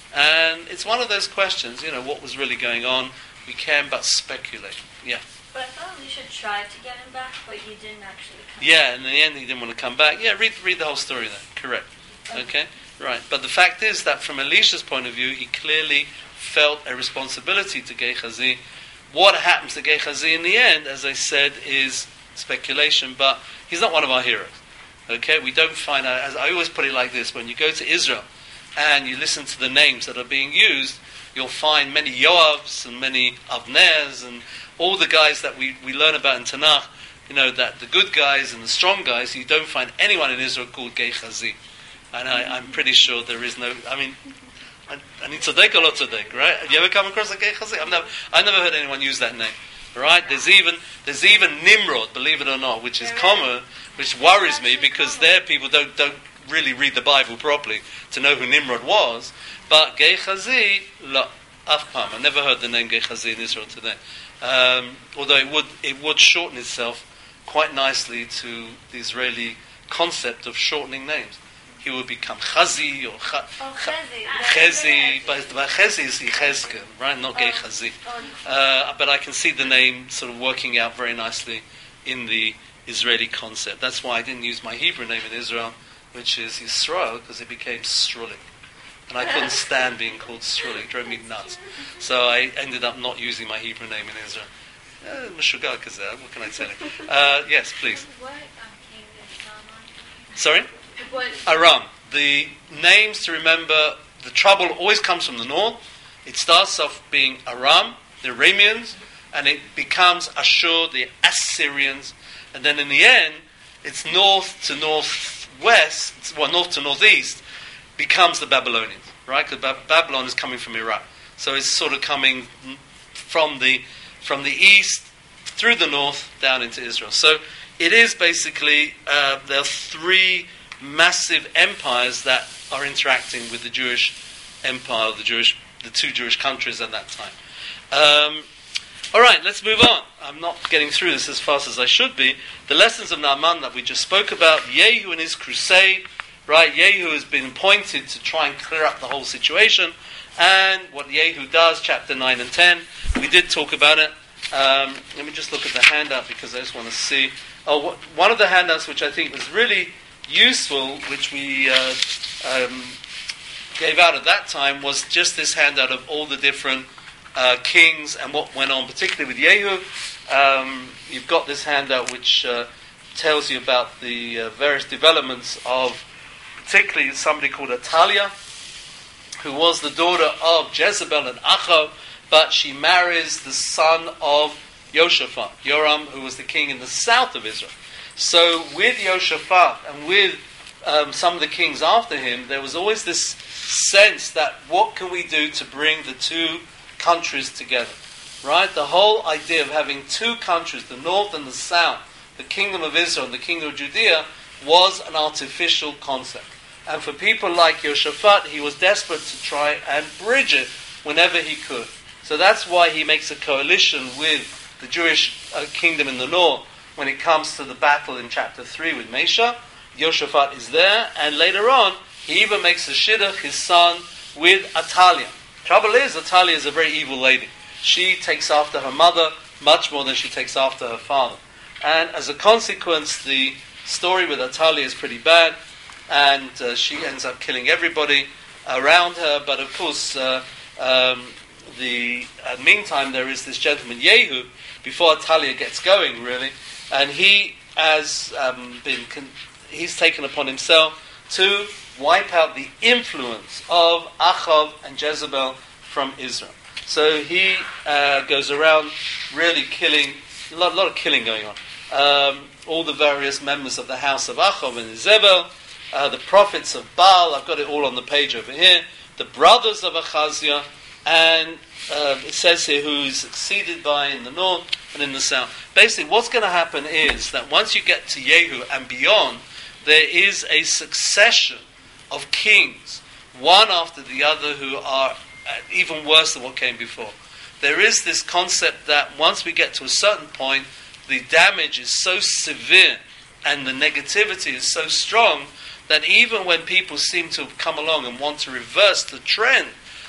And it's one of those questions, you know, what was really going on? We can but speculate. Yeah. But I thought Elisha tried to get him back, but he didn't actually come Yeah, back. and in the end he didn't want to come back. Yeah, read read the whole story then. Correct. Okay. Okay? Right. But the fact is that from Elisha's point of view, he clearly felt a responsibility to Gehazi. What happens to Gehazi in the end, as I said, is speculation, but he's not one of our heroes. Okay? We don't find out, as I always put it like this, when you go to Israel and you listen to the names that are being used, you'll find many Yoavs and many Avners and all the guys that we, we learn about in Tanakh, you know, that the good guys and the strong guys, you don't find anyone in Israel called Gehazi. And I, I'm pretty sure there is no, I mean, I, I need tzadek or not tzadek, right? Have you ever come across a Gehazi? I've never, I've never heard anyone use that name, right? There's even, there's even Nimrod, believe it or not, which is common, which worries me because there people don't, don't really read the Bible properly to know who Nimrod was. But Gehazi, la, afpam. I never heard the name Gehazi in Israel today. Um, although it would it would shorten itself quite nicely to the Israeli concept of shortening names. He would become Chazi or Cha, Oh, Cha, Chezi. Chezi, but, but Chezi is Yechezkel, right? Not Gehazi. Oh, Uh, but I can see the name sort of working out very nicely in the Israeli concept. That's why I didn't use my Hebrew name in Israel, which is Yisrael, because it became Strulik. And I couldn't stand being called Strulik. It drove me nuts. So I ended up not using my Hebrew name in Israel. Uh, Meshuggah kazeh, what can I tell you? Uh, yes, please. What um, king is Naaman? Sorry? What? Aram. The names to remember, the trouble always comes from the north. It starts off being Aram, the Arameans, and it becomes Ashur, the Assyrians, and then in the end, it's north to northwest, well, north to northeast, becomes the Babylonians, right? Because ba- Babylon is coming from Iraq. So it's sort of coming from the from the east through the north down into Israel. So it is basically, uh, there are three massive empires that are interacting with the Jewish empire, the Jewish, the two Jewish countries at that time. Um, all right, let's move on. I'm not getting through this as fast as I should be. The lessons of Naaman that we just spoke about, Yehu and his crusade, right? Yehu has been appointed to try and clear up the whole situation, and what Yehu does, chapter nine and ten, we did talk about it. Um, let me just look at the handout because I just want to see. Oh, what, one of the handouts which I think was really useful, which we uh, um, gave out at that time, was just this handout of all the different uh, kings and what went on, particularly with Yehu. Um, you've got this handout which uh, tells you about the uh, various developments of, particularly somebody called Atalia, who was the daughter of Jezebel and Achav, but she marries the son of Yoshaphat, Yoram, who was the king in the south of Israel. So with Yoshaphat and with um, some of the kings after him, there was always this sense that what can we do to bring the two countries together, right? The whole idea of having two countries, the north and the south, the kingdom of Israel and the kingdom of Judea, was an artificial concept. And for people like Yoshaphat, he was desperate to try and bridge it whenever he could. So that's why he makes a coalition with the Jewish uh, kingdom in the north when it comes to the battle in chapter three with Mesha. Yoshaphat is there, and later on, he even makes a shidduch, his son, with Atalia. Trouble is, Atalia is a very evil lady. She takes after her mother much more than she takes after her father. And as a consequence, the story with Atalia is pretty bad, and uh, she ends up killing everybody around her. But of course, uh, um, the uh, meantime, there is this gentleman, Yehu, before Atalia gets going, really, and he has um, been, con- he's taken upon himself to wipe out the influence of Achav and Jezebel from Israel. So he uh, goes around really killing, a lot, lot of killing going on. Um, all the various members of the house of Achav and Jezebel, uh, the prophets of Baal, I've got it all on the page over here, the brothers of Achaziah, and uh, it says here who is succeeded by in the north and in the south. Basically, what's going to happen is that once you get to Yehu and beyond, there is a succession of kings, one after the other, who are even worse than what came before. There is this concept that once we get to a certain point, the damage is so severe and the negativity is so strong that even when people seem to come along and want to reverse the trend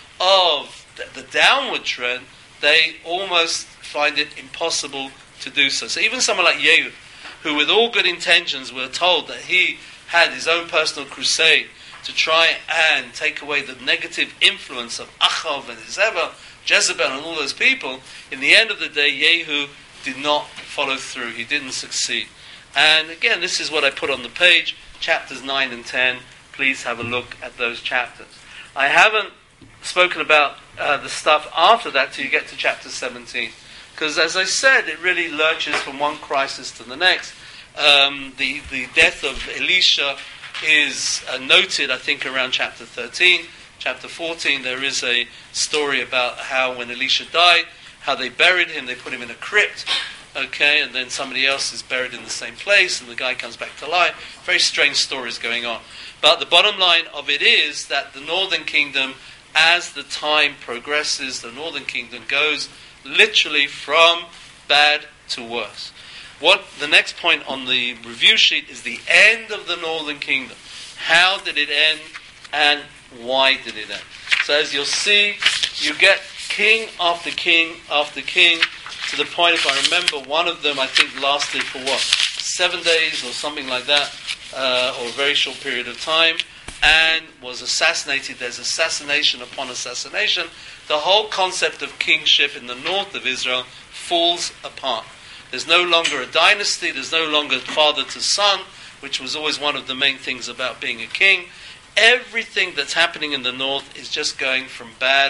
of the downward trend, they almost find it impossible to do so. So even someone like Yehu, who with all good intentions were told that he had his own personal crusade to try and take away the negative influence of Achav and Jezebel, Jezebel and all those people, in the end of the day, Yehu did not follow through. He didn't succeed. And again, this is what I put on the page, chapters nine and ten. Please have a look at those chapters. I haven't spoken about uh, the stuff after that till you get to chapter seventeen. Because as I said, it really lurches from one crisis to the next. Um, the, the death of Elisha is uh, noted, I think, around chapter thirteen. Chapter fourteen, there is a story about how when Elisha died, how they buried him, they put him in a crypt, okay, and then somebody else is buried in the same place, and the guy comes back to life. Very strange stories going on. But the bottom line of it is that the northern kingdom, as the time progresses, the northern kingdom goes literally from bad to worse. What the next point on the review sheet is the end of the northern kingdom. How did it end, and why did it end? So as you'll see, you get king after king after king, to the point, if I remember, one of them I think lasted for what, seven days or something like that, uh, or a very short period of time, and was assassinated. There's assassination upon assassination. The whole concept of kingship in the north of Israel falls apart. There's no longer a dynasty, there's no longer father to son, which was always one of the main things about being a king. Everything that's happening in the north is just going from bad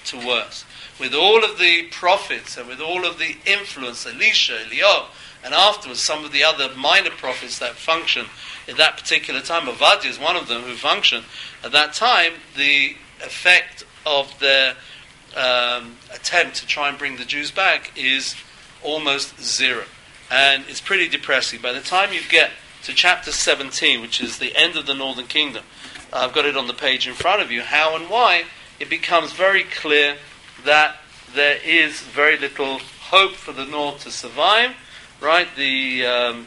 to worse. With all of the prophets and with all of the influence, Elisha, Eliyahu, and afterwards some of the other minor prophets that function at that particular time, Ovadia is one of them who functioned at that time, the effect of their um, attempt to try and bring the Jews back is almost zero. And it's pretty depressing. By the time you get to chapter seventeen, which is the end of the Northern Kingdom, I've got it on the page in front of you, how and why, it becomes very clear that there is very little hope for the North to survive, right? The um,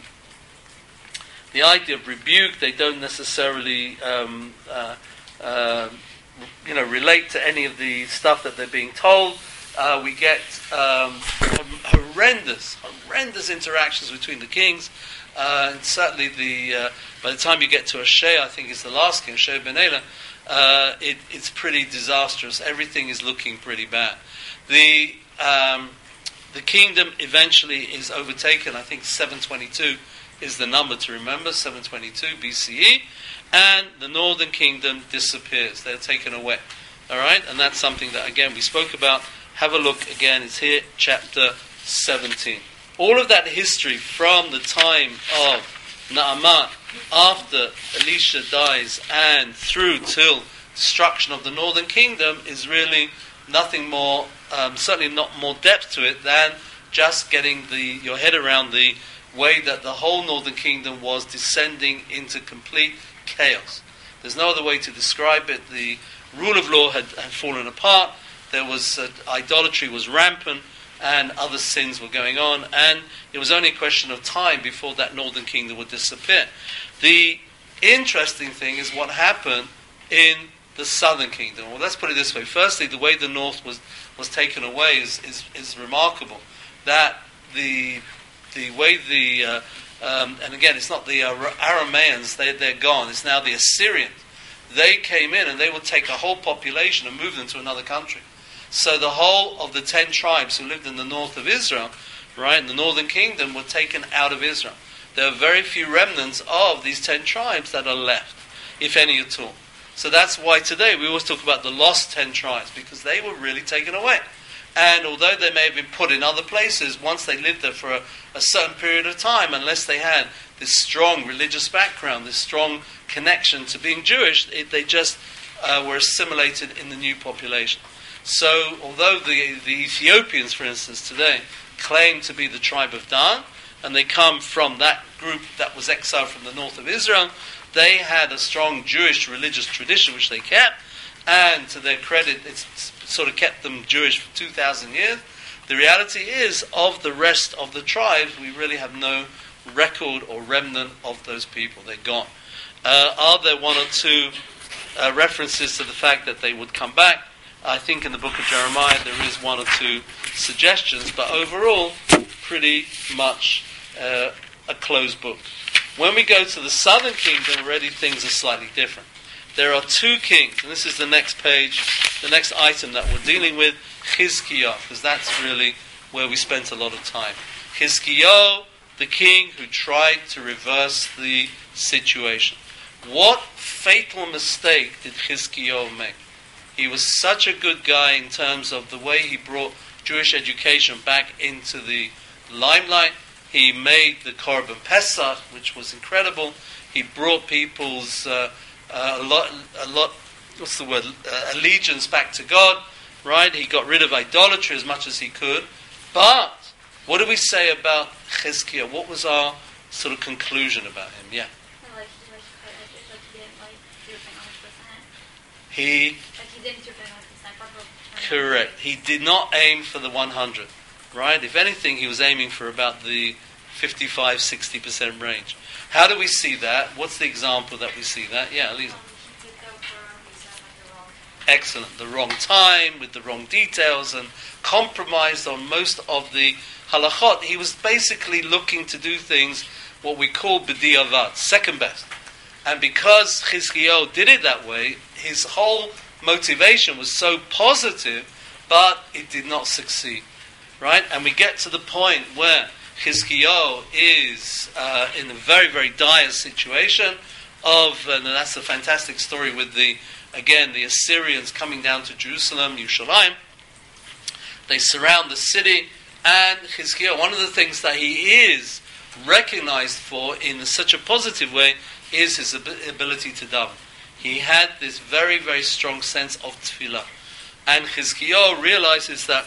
the idea of rebuke, they don't necessarily um, uh, uh, you know, relate to any of the stuff that they're being told. Uh, we get um, horrendous, horrendous interactions between the kings, uh, and certainly the uh, by the time you get to Hoshea, I think it's the last king, Hoshea ben Elah, uh, it, it's pretty disastrous. Everything is looking pretty bad. The um, the kingdom eventually is overtaken. I think seven twenty-two is the number to remember, seven twenty-two B C E, and the northern kingdom disappears. They're taken away. All right, and that's something that again we spoke about. Have a look again. It's here, chapter seventeen. All of that history from the time of Naaman, after Elisha dies, and through till destruction of the northern kingdom, is really nothing more, um, certainly not more depth to it than just getting the your head around the way that the whole northern kingdom was descending into complete chaos. There's no other way to describe it. The rule of law had, had fallen apart. There was uh, idolatry was rampant, and other sins were going on, and it was only a question of time before that northern kingdom would disappear. The interesting thing is what happened in the southern kingdom. Well, let's put it this way. Firstly, the way the north was, was taken away is, is, is remarkable. That the the way the uh, um, and again, it's not the uh, Arameans; they they're gone. It's now the Assyrians. They came in and they would take a whole population and move them to another country. So the whole of the ten tribes who lived in the north of Israel, right, in the northern kingdom, were taken out of Israel. There are very few remnants of these ten tribes that are left, if any at all. So that's why today we always talk about the lost ten tribes, because they were really taken away. And although they may have been put in other places, once they lived there for a, a certain period of time, unless they had this strong religious background, this strong connection to being Jewish, it, they just uh, were assimilated in the new population. So, although the, the Ethiopians, for instance, today claim to be the tribe of Dan, and they come from that group that was exiled from the north of Israel, they had a strong Jewish religious tradition which they kept, and to their credit, it's sort of kept them Jewish for two thousand years. The reality is, of the rest of the tribes, we really have no record or remnant of those people. They're gone. Uh, are there one or two uh, references to the fact that they would come back? I think in the book of Jeremiah there is one or two suggestions, but overall, pretty much uh, a closed book. When we go to the southern kingdom, already things are slightly different. There are two kings, and this is the next page, the next item that we're dealing with, Chizkiah, because that's really where we spent a lot of time. Chizkiah, the king who tried to reverse the situation. What fatal mistake did Chizkiah make? He was such a good guy in terms of the way he brought Jewish education back into the limelight. He made the Korban Pesach, which was incredible. He brought people's uh, uh, a lot, a lot. What's the word? Uh, allegiance back to God, right? He got rid of idolatry as much as he could. But what do we say about Chizkiah? What was our sort of conclusion about him? Yeah. He. Correct. He did not aim for the one hundred, right? If anything, he was aiming for about the fifty-five to sixty percent range. How do we see that? What's the example that we see that? Yeah, Lisa. Excellent. The wrong time, with the wrong details, and compromised on most of the halachot. He was basically looking to do things, what we call b'diavad, second best. And because Chizkiah did it that way, his whole motivation was so positive, but it did not succeed, right? And we get to the point where Chizkiah is uh, in a very, very dire situation of, and that's a fantastic story with the, again, the Assyrians coming down to Jerusalem, Yerushalayim, They surround the city, and Chizkiyahu, one of the things that he is recognized for in such a positive way is his ab- ability to daven. He had this very, very strong sense of tefillah. And Chizkiyahu realizes that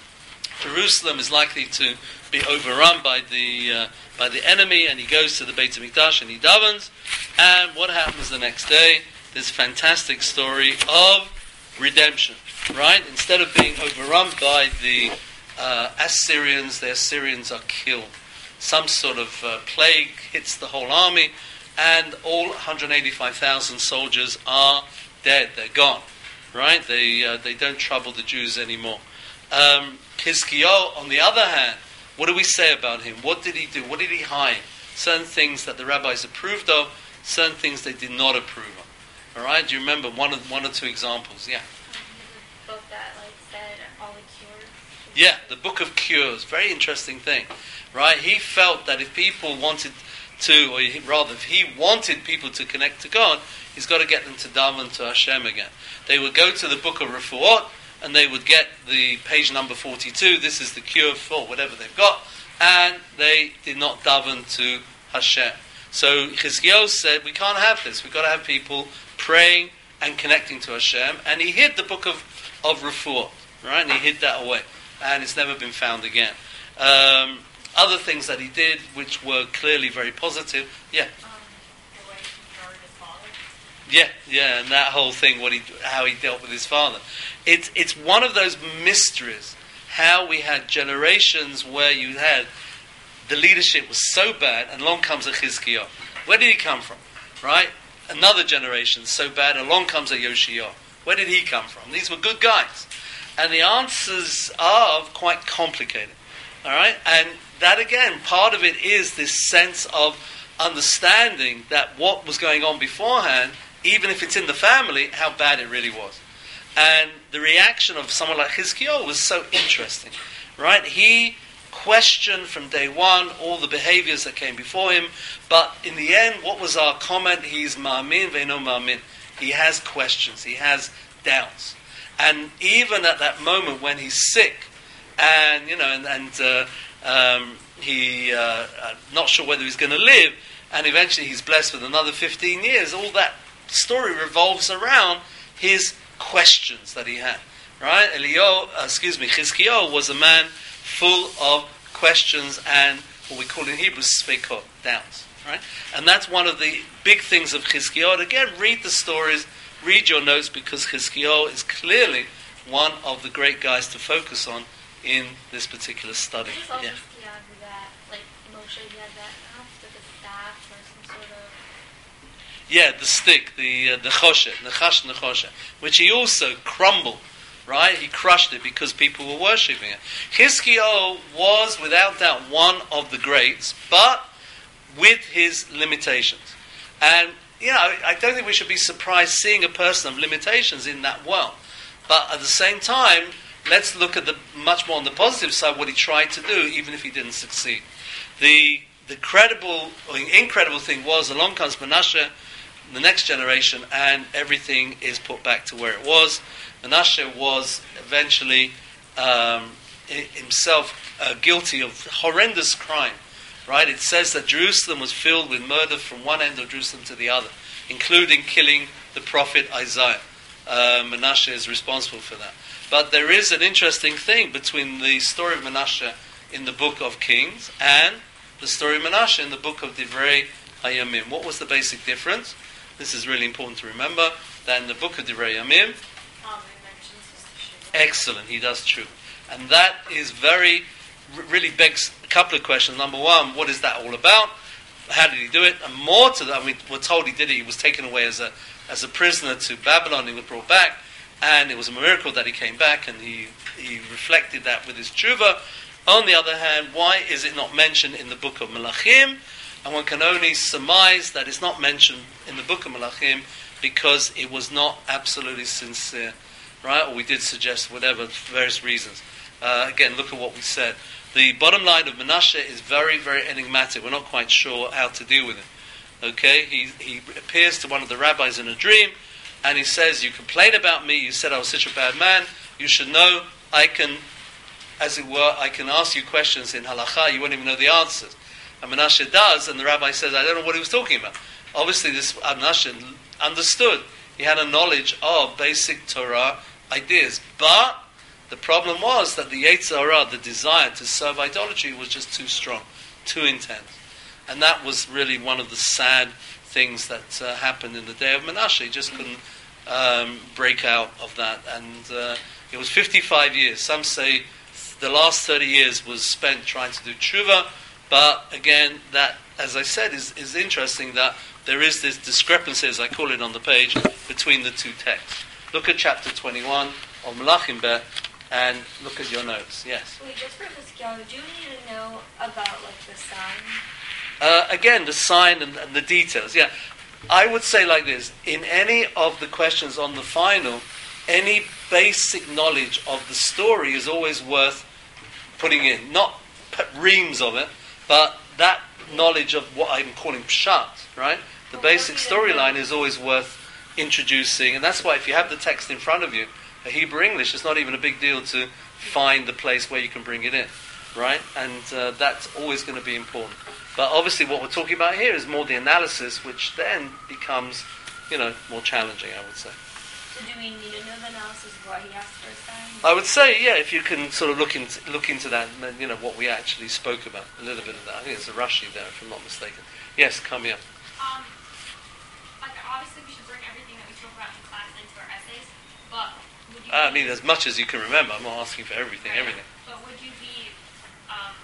Jerusalem is likely to be overrun by the uh, by the enemy, and he goes to the Beit HaMikdash and he davens. And what happens the next day? This fantastic story of redemption, right? Instead of being overrun by the uh, Assyrians, the Assyrians are killed. Some sort of uh, plague hits the whole army, and all one hundred eighty-five thousand soldiers are dead. They're gone, right? They uh, they don't trouble the Jews anymore. Um, Chizkiyahu, on the other hand, what do we say about him? What did he do? What did he hide? Certain things that the rabbis approved of, certain things they did not approve of. All right? Do you remember one of one or two examples? Yeah. The book that like said all the cures. Yeah, the Book of Cures. Very interesting thing, right? He felt that if people wanted to, or he, rather, if he wanted people to connect to God, he's got to get them to daven to Hashem again. They would go to the Book of Refuot, and they would get the page number forty-two. This is the cure for whatever they've got, and they did not daven to Hashem. So Chizkiyahu said, we can't have this. We've got to have people praying and connecting to Hashem. And he hid the book of, of Refuah, right? And he hid that away. And it's never been found again. Um, other things that he did, which were clearly very positive, yeah. Um, the way he regarded his father. Yeah, yeah, and that whole thing, what he, how he dealt with his father. It's it's one of those mysteries, how we had generations where you had the leadership was so bad, and along comes a Chizkiyahu. Where did he come from? Right? Another generation so bad, along comes a Yoshiyahu. Where did he come from? These were good guys. And the answers are quite complicated. All right? And that again, part of it is this sense of understanding that what was going on beforehand, even if it's in the family, how bad it really was. And the reaction of someone like Chizkiyahu was so interesting. Right? He questioned from day one all the behaviors that came before him, but in the end, what was our comment? He's ma'amin ve'eno ma'amin. He has questions, he has doubts. And even at that moment when he's sick, and you know, and, and uh, um, he uh, uh, not sure whether he's going to live, and eventually he's blessed with another fifteen years, all that story revolves around his questions that he had. Right? Eliyahu, uh, excuse me, Chizkiyahu was a man full of questions and what we call in Hebrew speikot, doubts. Right? And that's one of the big things of Chizkiyahu. Again, read the stories, read your notes, because Chizkiyahu is clearly one of the great guys to focus on in this particular study. This is also Yeah. Chizkiyahu that, like Moshe, he had that, I don't know if it's like a staff or some sort of... Yeah, the stick, the uh, the choshet, nechash nechoshet, which he also crumbled. Right? He crushed it because people were worshipping it. Chizkiyahu was, without doubt, one of the greats, but with his limitations. And, you know, I don't think we should be surprised seeing a person of limitations in that world. But at the same time, let's look at the much more on the positive side, what he tried to do, even if he didn't succeed. The the credible, or incredible thing was, along comes Menashe, the next generation, and everything is put back to where it was. Menashe was eventually um, himself uh, guilty of horrendous crime. Right? It says that Jerusalem was filled with murder from one end of Jerusalem to the other, including killing the prophet Isaiah. Uh, Menashe is responsible for that. But there is an interesting thing between the story of Menashe in the book of Kings and the story of Menashe in the book of Divrei Hayamim. What was the basic difference? This is really important to remember, that in the book of Divrei Hayamim, excellent, he does true. And that is very, really begs a couple of questions. Number one, what is that all about? How did he do it? And more to that, I mean, we're told he did it. He was taken away as a as a prisoner to Babylon. He was brought back, and it was a miracle that he came back, and he, he reflected that with his tshuva. On the other hand, why is it not mentioned in the book of Melachim? And one can only surmise that it's not mentioned in the book of Melachim because it was not absolutely sincere. Right? Or we did suggest whatever, for various reasons. Uh, again, look at what we said. The bottom line of Menashe is very, very enigmatic. We're not quite sure how to deal with it. Okay? He, he appears to one of the rabbis in a dream, and he says, you complain about me, you said I was such a bad man, you should know I can as it were, I can ask you questions in halakha, you won't even know the answers. And Menashe does, and the rabbi says, I don't know what he was talking about. Obviously, this Menashe understood. He had a knowledge of basic Torah ideas. But the problem was that the Yetzer Hara, the desire to serve idolatry, was just too strong, too intense. And that was really one of the sad things that uh, happened in the day of Menashe. He just couldn't um, break out of that. And uh, it was fifty-five years. Some say the last thirty years was spent trying to do tshuva. But again, that, as I said, is, is interesting that there is this discrepancy, as I call it on the page, between the two texts. Look at chapter twenty-one of Melachim Beh, and look at your notes. Yes? Wait, just for Hiskiyahu, do you need to know about, like, the sign? Uh, again, the sign and, and the details. Yeah, I would say like this. In any of the questions on the final, any basic knowledge of the story is always worth putting in. Not reams of it, but that knowledge of what I'm calling pshat, right? The basic storyline is always worth introducing, and that's why if you have the text in front of you, a Hebrew English, it's not even a big deal to find the place where you can bring it in, right? And uh, that's always going to be important. But obviously what we're talking about here is more the analysis, which then becomes, you know, more challenging, I would say. So do we need to know the analysis of why he asked for a sign? I would say, yeah, if you can sort of look into look into that, and, you know, what we actually spoke about, a little bit of that. I think it's a Rashi there, if I'm not mistaken. Yes, come here. Um, like obviously we should bring everything that we spoke about in class into our essays, but would you? Uh, I mean, as much as you can remember. I'm not asking for everything, Right. everything. But would you be um,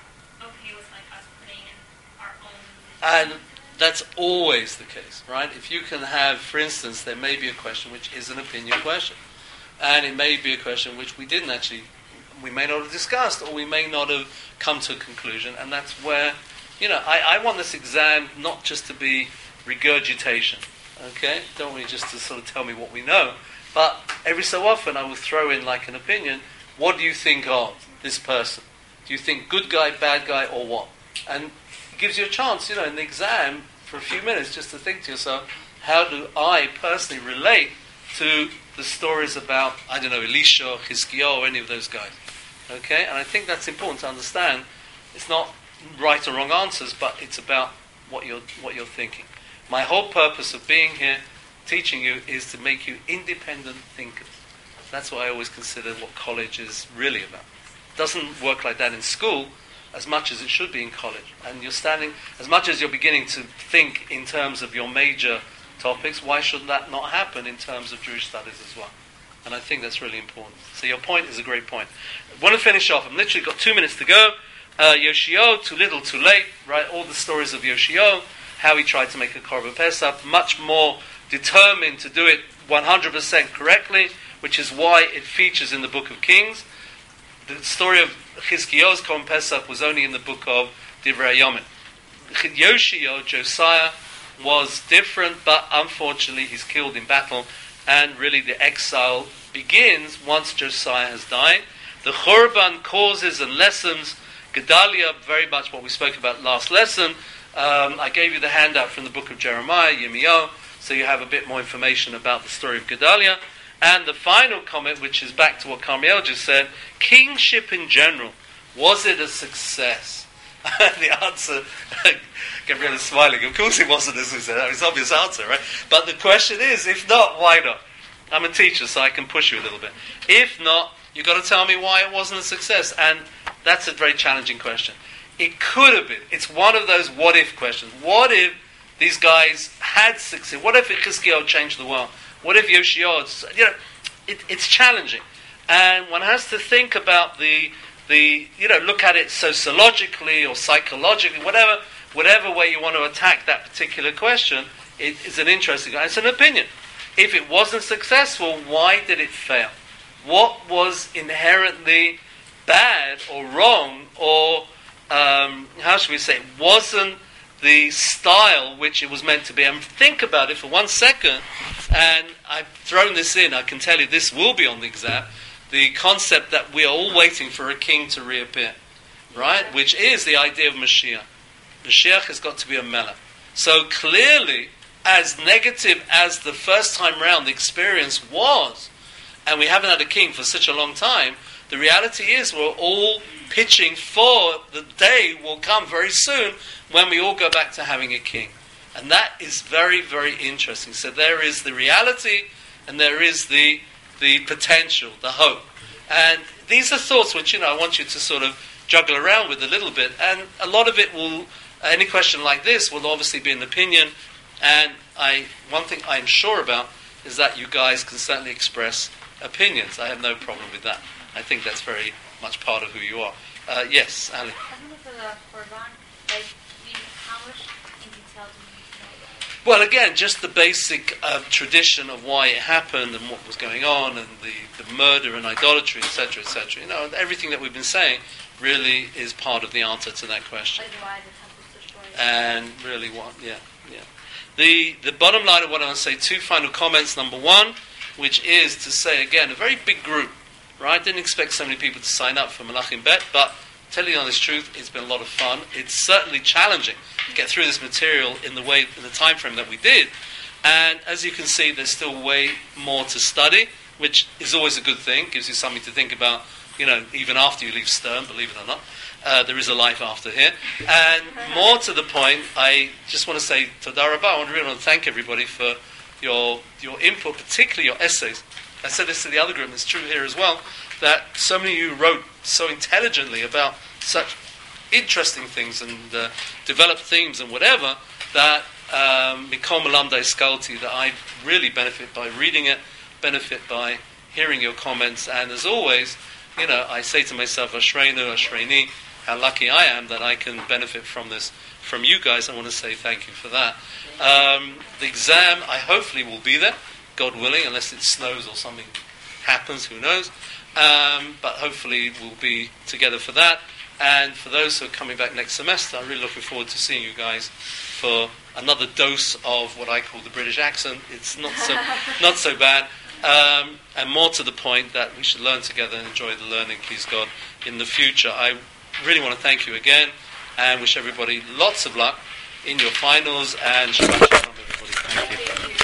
okay with like us putting in our own? And that's always the case, right? If you can have, for instance, there may be a question which is an opinion question. And it may be a question which we didn't actually, we may not have discussed, or we may not have come to a conclusion. And that's where, you know, I, I want this exam not just to be regurgitation, okay? Don't want you just to sort of tell me what we know. But every so often I will throw in like an opinion. What do you think of this person? Do you think good guy, bad guy, or what? And it gives you a chance, you know, in the exam for a few minutes just to think to yourself, how do I personally relate to the stories about, I don't know, Elisha, Hiskiyahu, or any of those guys? Okay? And I think that's important to understand. It's not right or wrong answers, but it's about what you're what you're thinking. My whole purpose of being here, teaching you, is to make you independent thinkers. That's what I always consider what college is really about. It doesn't work like that in school as much as it should be in college. And you're standing, as much as you're beginning to think in terms of your major topics, why should that not happen in terms of Jewish studies as well? And I think that's really important. So your point is a great point. I want to finish off. I've literally got two minutes to go. Uh, Yoshio, too little, too late, right? All the stories of Yoshio, how he tried to make a Korban Pesach, much more determined to do it one hundred percent correctly, which is why it features in the Book of Kings. The story of Chizkiyahu's Korban Pesach was only in the book of Divrei Yomim. Yoshio, Josiah, was different, but unfortunately he's killed in battle, and really the exile begins once Josiah has died. The Churban causes and lessons Gedalia, very much what we spoke about last lesson. Um, I gave you the handout from the book of Jeremiah, Yirmiyahu, so you have a bit more information about the story of Gedalia. And the final comment, which is back to what Carmiel just said, kingship in general, was it a success? The answer, Gabriel is smiling, of course it wasn't a success, it's an obvious answer, right? But the question is, if not, why not? I'm a teacher, so I can push you a little bit. If not, you've got to tell me why it wasn't a success. And that's a very challenging question. It could have been. It's one of those what-if questions. What if these guys had succeeded? What if Chizkiyahu changed the world? What if Yoshio? You know, it, it's challenging. And one has to think about the, the, you know, look at it sociologically or psychologically, whatever, whatever way you want to attack that particular question. It is an interesting, it's an opinion. If it wasn't successful, why did it fail? What was inherently bad or wrong, or um, how should we say, it wasn't the style which it was meant to be? And think about it for one second, and I've thrown this in, I can tell you this will be on the exam, the concept that we are all waiting for a king to reappear, right? Which is the idea of Mashiach. Mashiach has got to be a melech. So clearly, as negative as the first time round the experience was, and we haven't had a king for such a long time, The reality is we're all pitching for the day will come very soon when we all go back to having a king. And that is very, very interesting. So there is the reality and there is the the potential, the hope. And these are thoughts which, you know, I want you to sort of juggle around with a little bit. And a lot of it will, any question like this will obviously be an opinion. And I, one thing I'm sure about is that you guys can certainly express opinions. I have no problem with that. I think that's very much part of who you are. Uh, yes, Ali. I wonder for the Korban, like, you, how much in detail do you need to know about it? Well, again, just the basic uh, tradition of why it happened and what was going on and the, the murder and idolatry, et cetera, et cetera. You know, everything that we've been saying really is part of the answer to that question. Like why the temple was destroyed? And really what, yeah, yeah. The, the bottom line of what I want to say, two final comments. Number one, which is to say, again, a very big group, right? Didn't expect so many people to sign up for Malachim Bet, but telling you the honest truth, it's been a lot of fun. It's certainly challenging to get through this material in the way, in the time frame that we did. And as you can see, there's still way more to study, which is always a good thing. Gives you something to think about, you know, even after you leave Stern, believe it or not. Uh, there is a life after here. And more to the point, I just want to say Toda Rabah. I really want to thank everybody for your your input, particularly your essays. I said this to the other group, and it's true here as well, that so many of you wrote so intelligently about such interesting things and uh, developed themes and whatever, that Mikom Malamdai Skalti, that I really benefit by reading it, benefit by hearing your comments, and as always, you know, I say to myself, Ashreinu, Ashreini, how lucky I am that I can benefit from this, from you guys. I want to say thank you for that. Um, the exam, I hopefully will be there, God willing, unless it snows or something happens, who knows. Um, but hopefully we'll be together for that. And for those who are coming back next semester, I'm really looking forward to seeing you guys for another dose of what I call the British accent. It's not so not so bad. Um, and more to the point that we should learn together and enjoy the learning, please God, in the future. I really want to thank you again and wish everybody lots of luck in your finals, and Shabbat Shalom, everybody. Thank you.